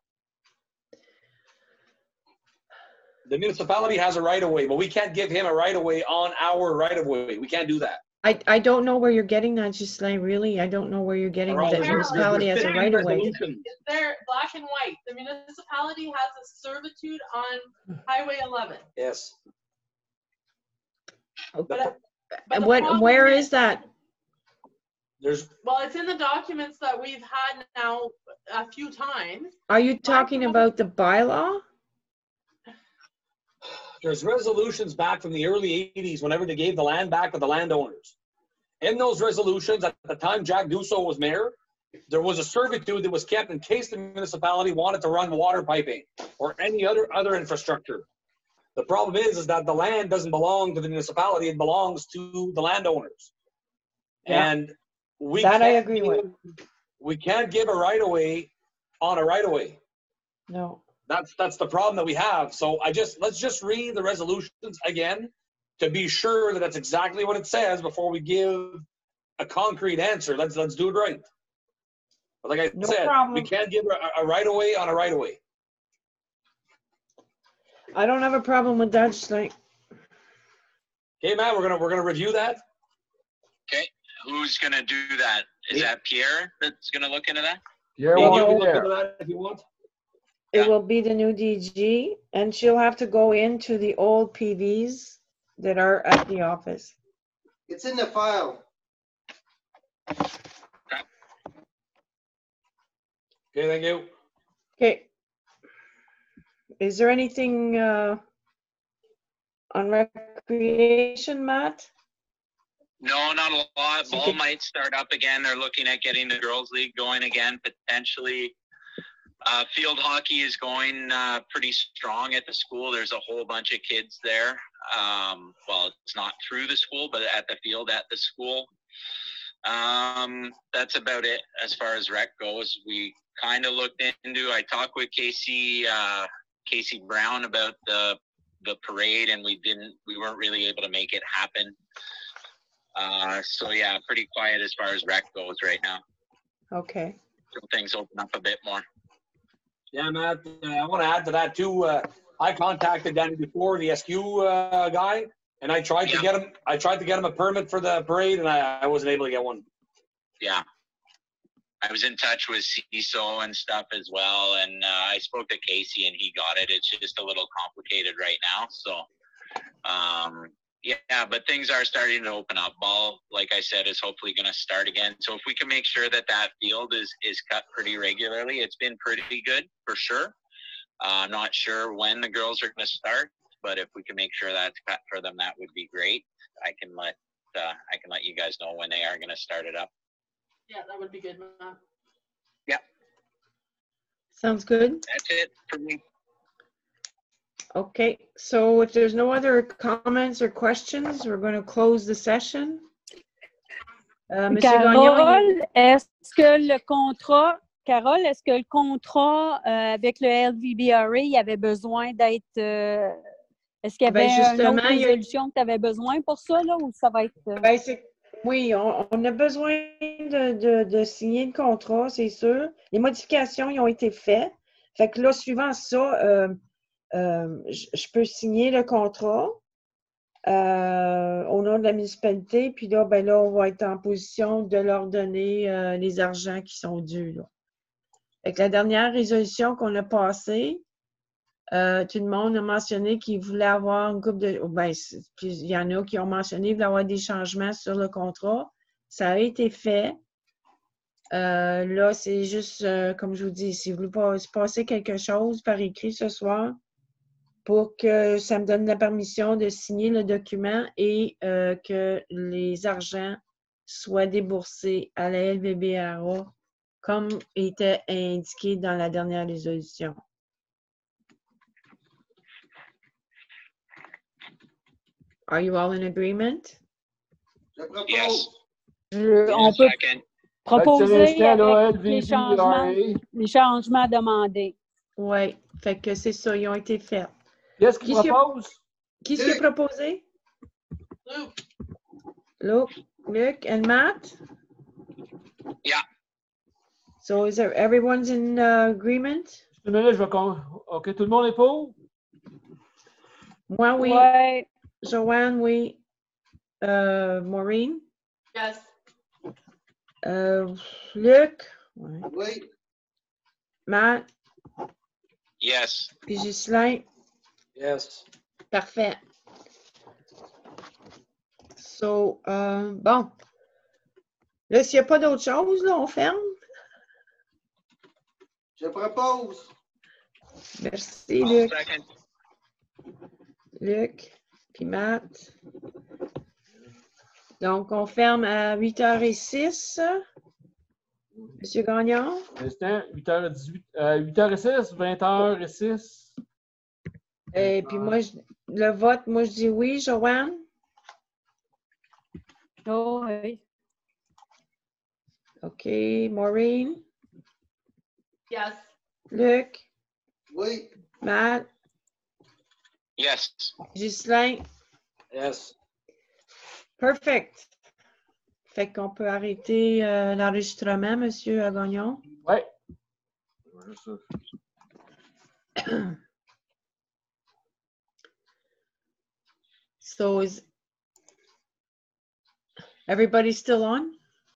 The municipality has a right of way, but we can't give him a right of way on our right of way. We can't do that. I don't know where you're getting that, Ghislain, really. I don't know where you're getting that the municipality has a right of way. It's there, black and white. The municipality has a servitude on Highway 11. Yes. But And the what, problem where is that? There's, Well, it's in the documents that we've had now a few times. Are you talking about the bylaw? there's resolutions back from the early 80s whenever they gave the land back to the landowners. In those resolutions, at the time Jack Dusso was mayor, there was a servitude that was kept in case the municipality wanted to run water piping or any other infrastructure. The problem is that the land doesn't belong to the municipality, it belongs to the landowners. Yeah. And we That I can't agree give- with. We can't give a right of way on a right of way. No. That's the problem that we have. So let's just read the resolutions again to be sure that that's exactly what it says before we give a concrete answer. Let's do it right. But like I No said, problem. we can't give a right of way on a right of way. I don't have a problem with that, Ghislain. Okay, Matt, we're gonna review that. Okay, who's gonna do that? Is that Pierre that's gonna look into that? Pierre Maybe you won't can be look there. into that if you want. It will be the new DG, and she'll have to go into the old PVs that are at the office. It's in the file. Okay, thank you. Okay. Is there anything on recreation, Matt? No, not a lot. Ball Okay. might start up again. They're looking at getting the girls' league going again, potentially. Field hockey is going pretty strong at the school. There's a whole bunch of kids there. Well, it's not through the school, but at the field at the school. That's about it as far as rec goes. We kind of looked into, I talked with Casey Brown about the parade, and we weren't really able to make it happen. So yeah, pretty quiet as far as rec goes right now. Okay. Till things open up a bit more. Yeah, Matt, I want to add to that too. I contacted Danny before, the SQ guy, and I tried to get him a permit for the parade, and I wasn't able to get one. Yeah. I was in touch with CISO and stuff as well, and I spoke to Casey, and he got it. It's just a little complicated right now. So, yeah, but things are starting to open up. Ball, like I said, is hopefully going to start again. So if we can make sure that field is cut pretty regularly, it's been pretty good for sure. I'm not sure when the girls are going to start, but if we can make sure that's cut for them, that would be great. I can let I can let you guys know when they are going to start it up. Yeah, that would be good, Matt. Sounds good. That's it for me. Okay, so if there's no other comments or questions, we're going to close the session. Monsieur Gagnon, Carole, est-ce que le contrat avec le LVBRA, il y avait besoin d'être... est-ce qu'il y avait une autre résolution que tu avais besoin pour ça, là, ou ça va être... Oui, on a besoin de signer le contrat, c'est sûr. Les modifications, ils ont été faites. Fait que là, suivant ça, je peux signer le contrat au nom de la municipalité. Puis là, ben là, on va être en position de leur donner les argents qui sont dus. Là. Fait que la dernière résolution qu'on a passée, tout le monde a mentionné qu'il voulait avoir une couple de... Ben, puis il y en a qui ont mentionné qu'il voulaient avoir des changements sur le contrat. Ça a été fait. Là, c'est juste, comme je vous dis, si vous voulez passer quelque chose par écrit ce soir pour que ça me donne la permission de signer le document et que les argents soient déboursés à la LVBRA comme était indiqué dans la dernière résolution. Are you all in agreement? Je propose. Yes. On peut Second. proposer là, avec les changements demandés. Oui, fait que c'est ça, ils ont été faits. Qu'est-ce qu'il propose? Qui est-ce qui a proposé? Luke and Matt? Yeah. So is there everyone's in agreement? Je vais OK, tout le monde est pour? Moi, oui. Ouais. Joanne, oui. Maureen? Yes. Luc? Oui. Matt? Yes. Puis Ghislain? Yes. Parfait. So, bon. Là, s'il n'y a pas d'autre chose, là, on ferme. Je propose. Merci, Luc. Second. Luc, puis Matt. Donc, on ferme à 8h06. Monsieur Gagnon? Instant, 8h18, 8h06, 20h06. Et puis moi, le vote, moi, je dis oui, Joanne? Oh, oui. OK. Maureen? Yes. Luc? Oui. Matt? Yes. Ghislain? Yes. Perfect. Fait qu'on peut arrêter l'enregistrement, Monsieur Gagnon. Oui. So is everybody still on?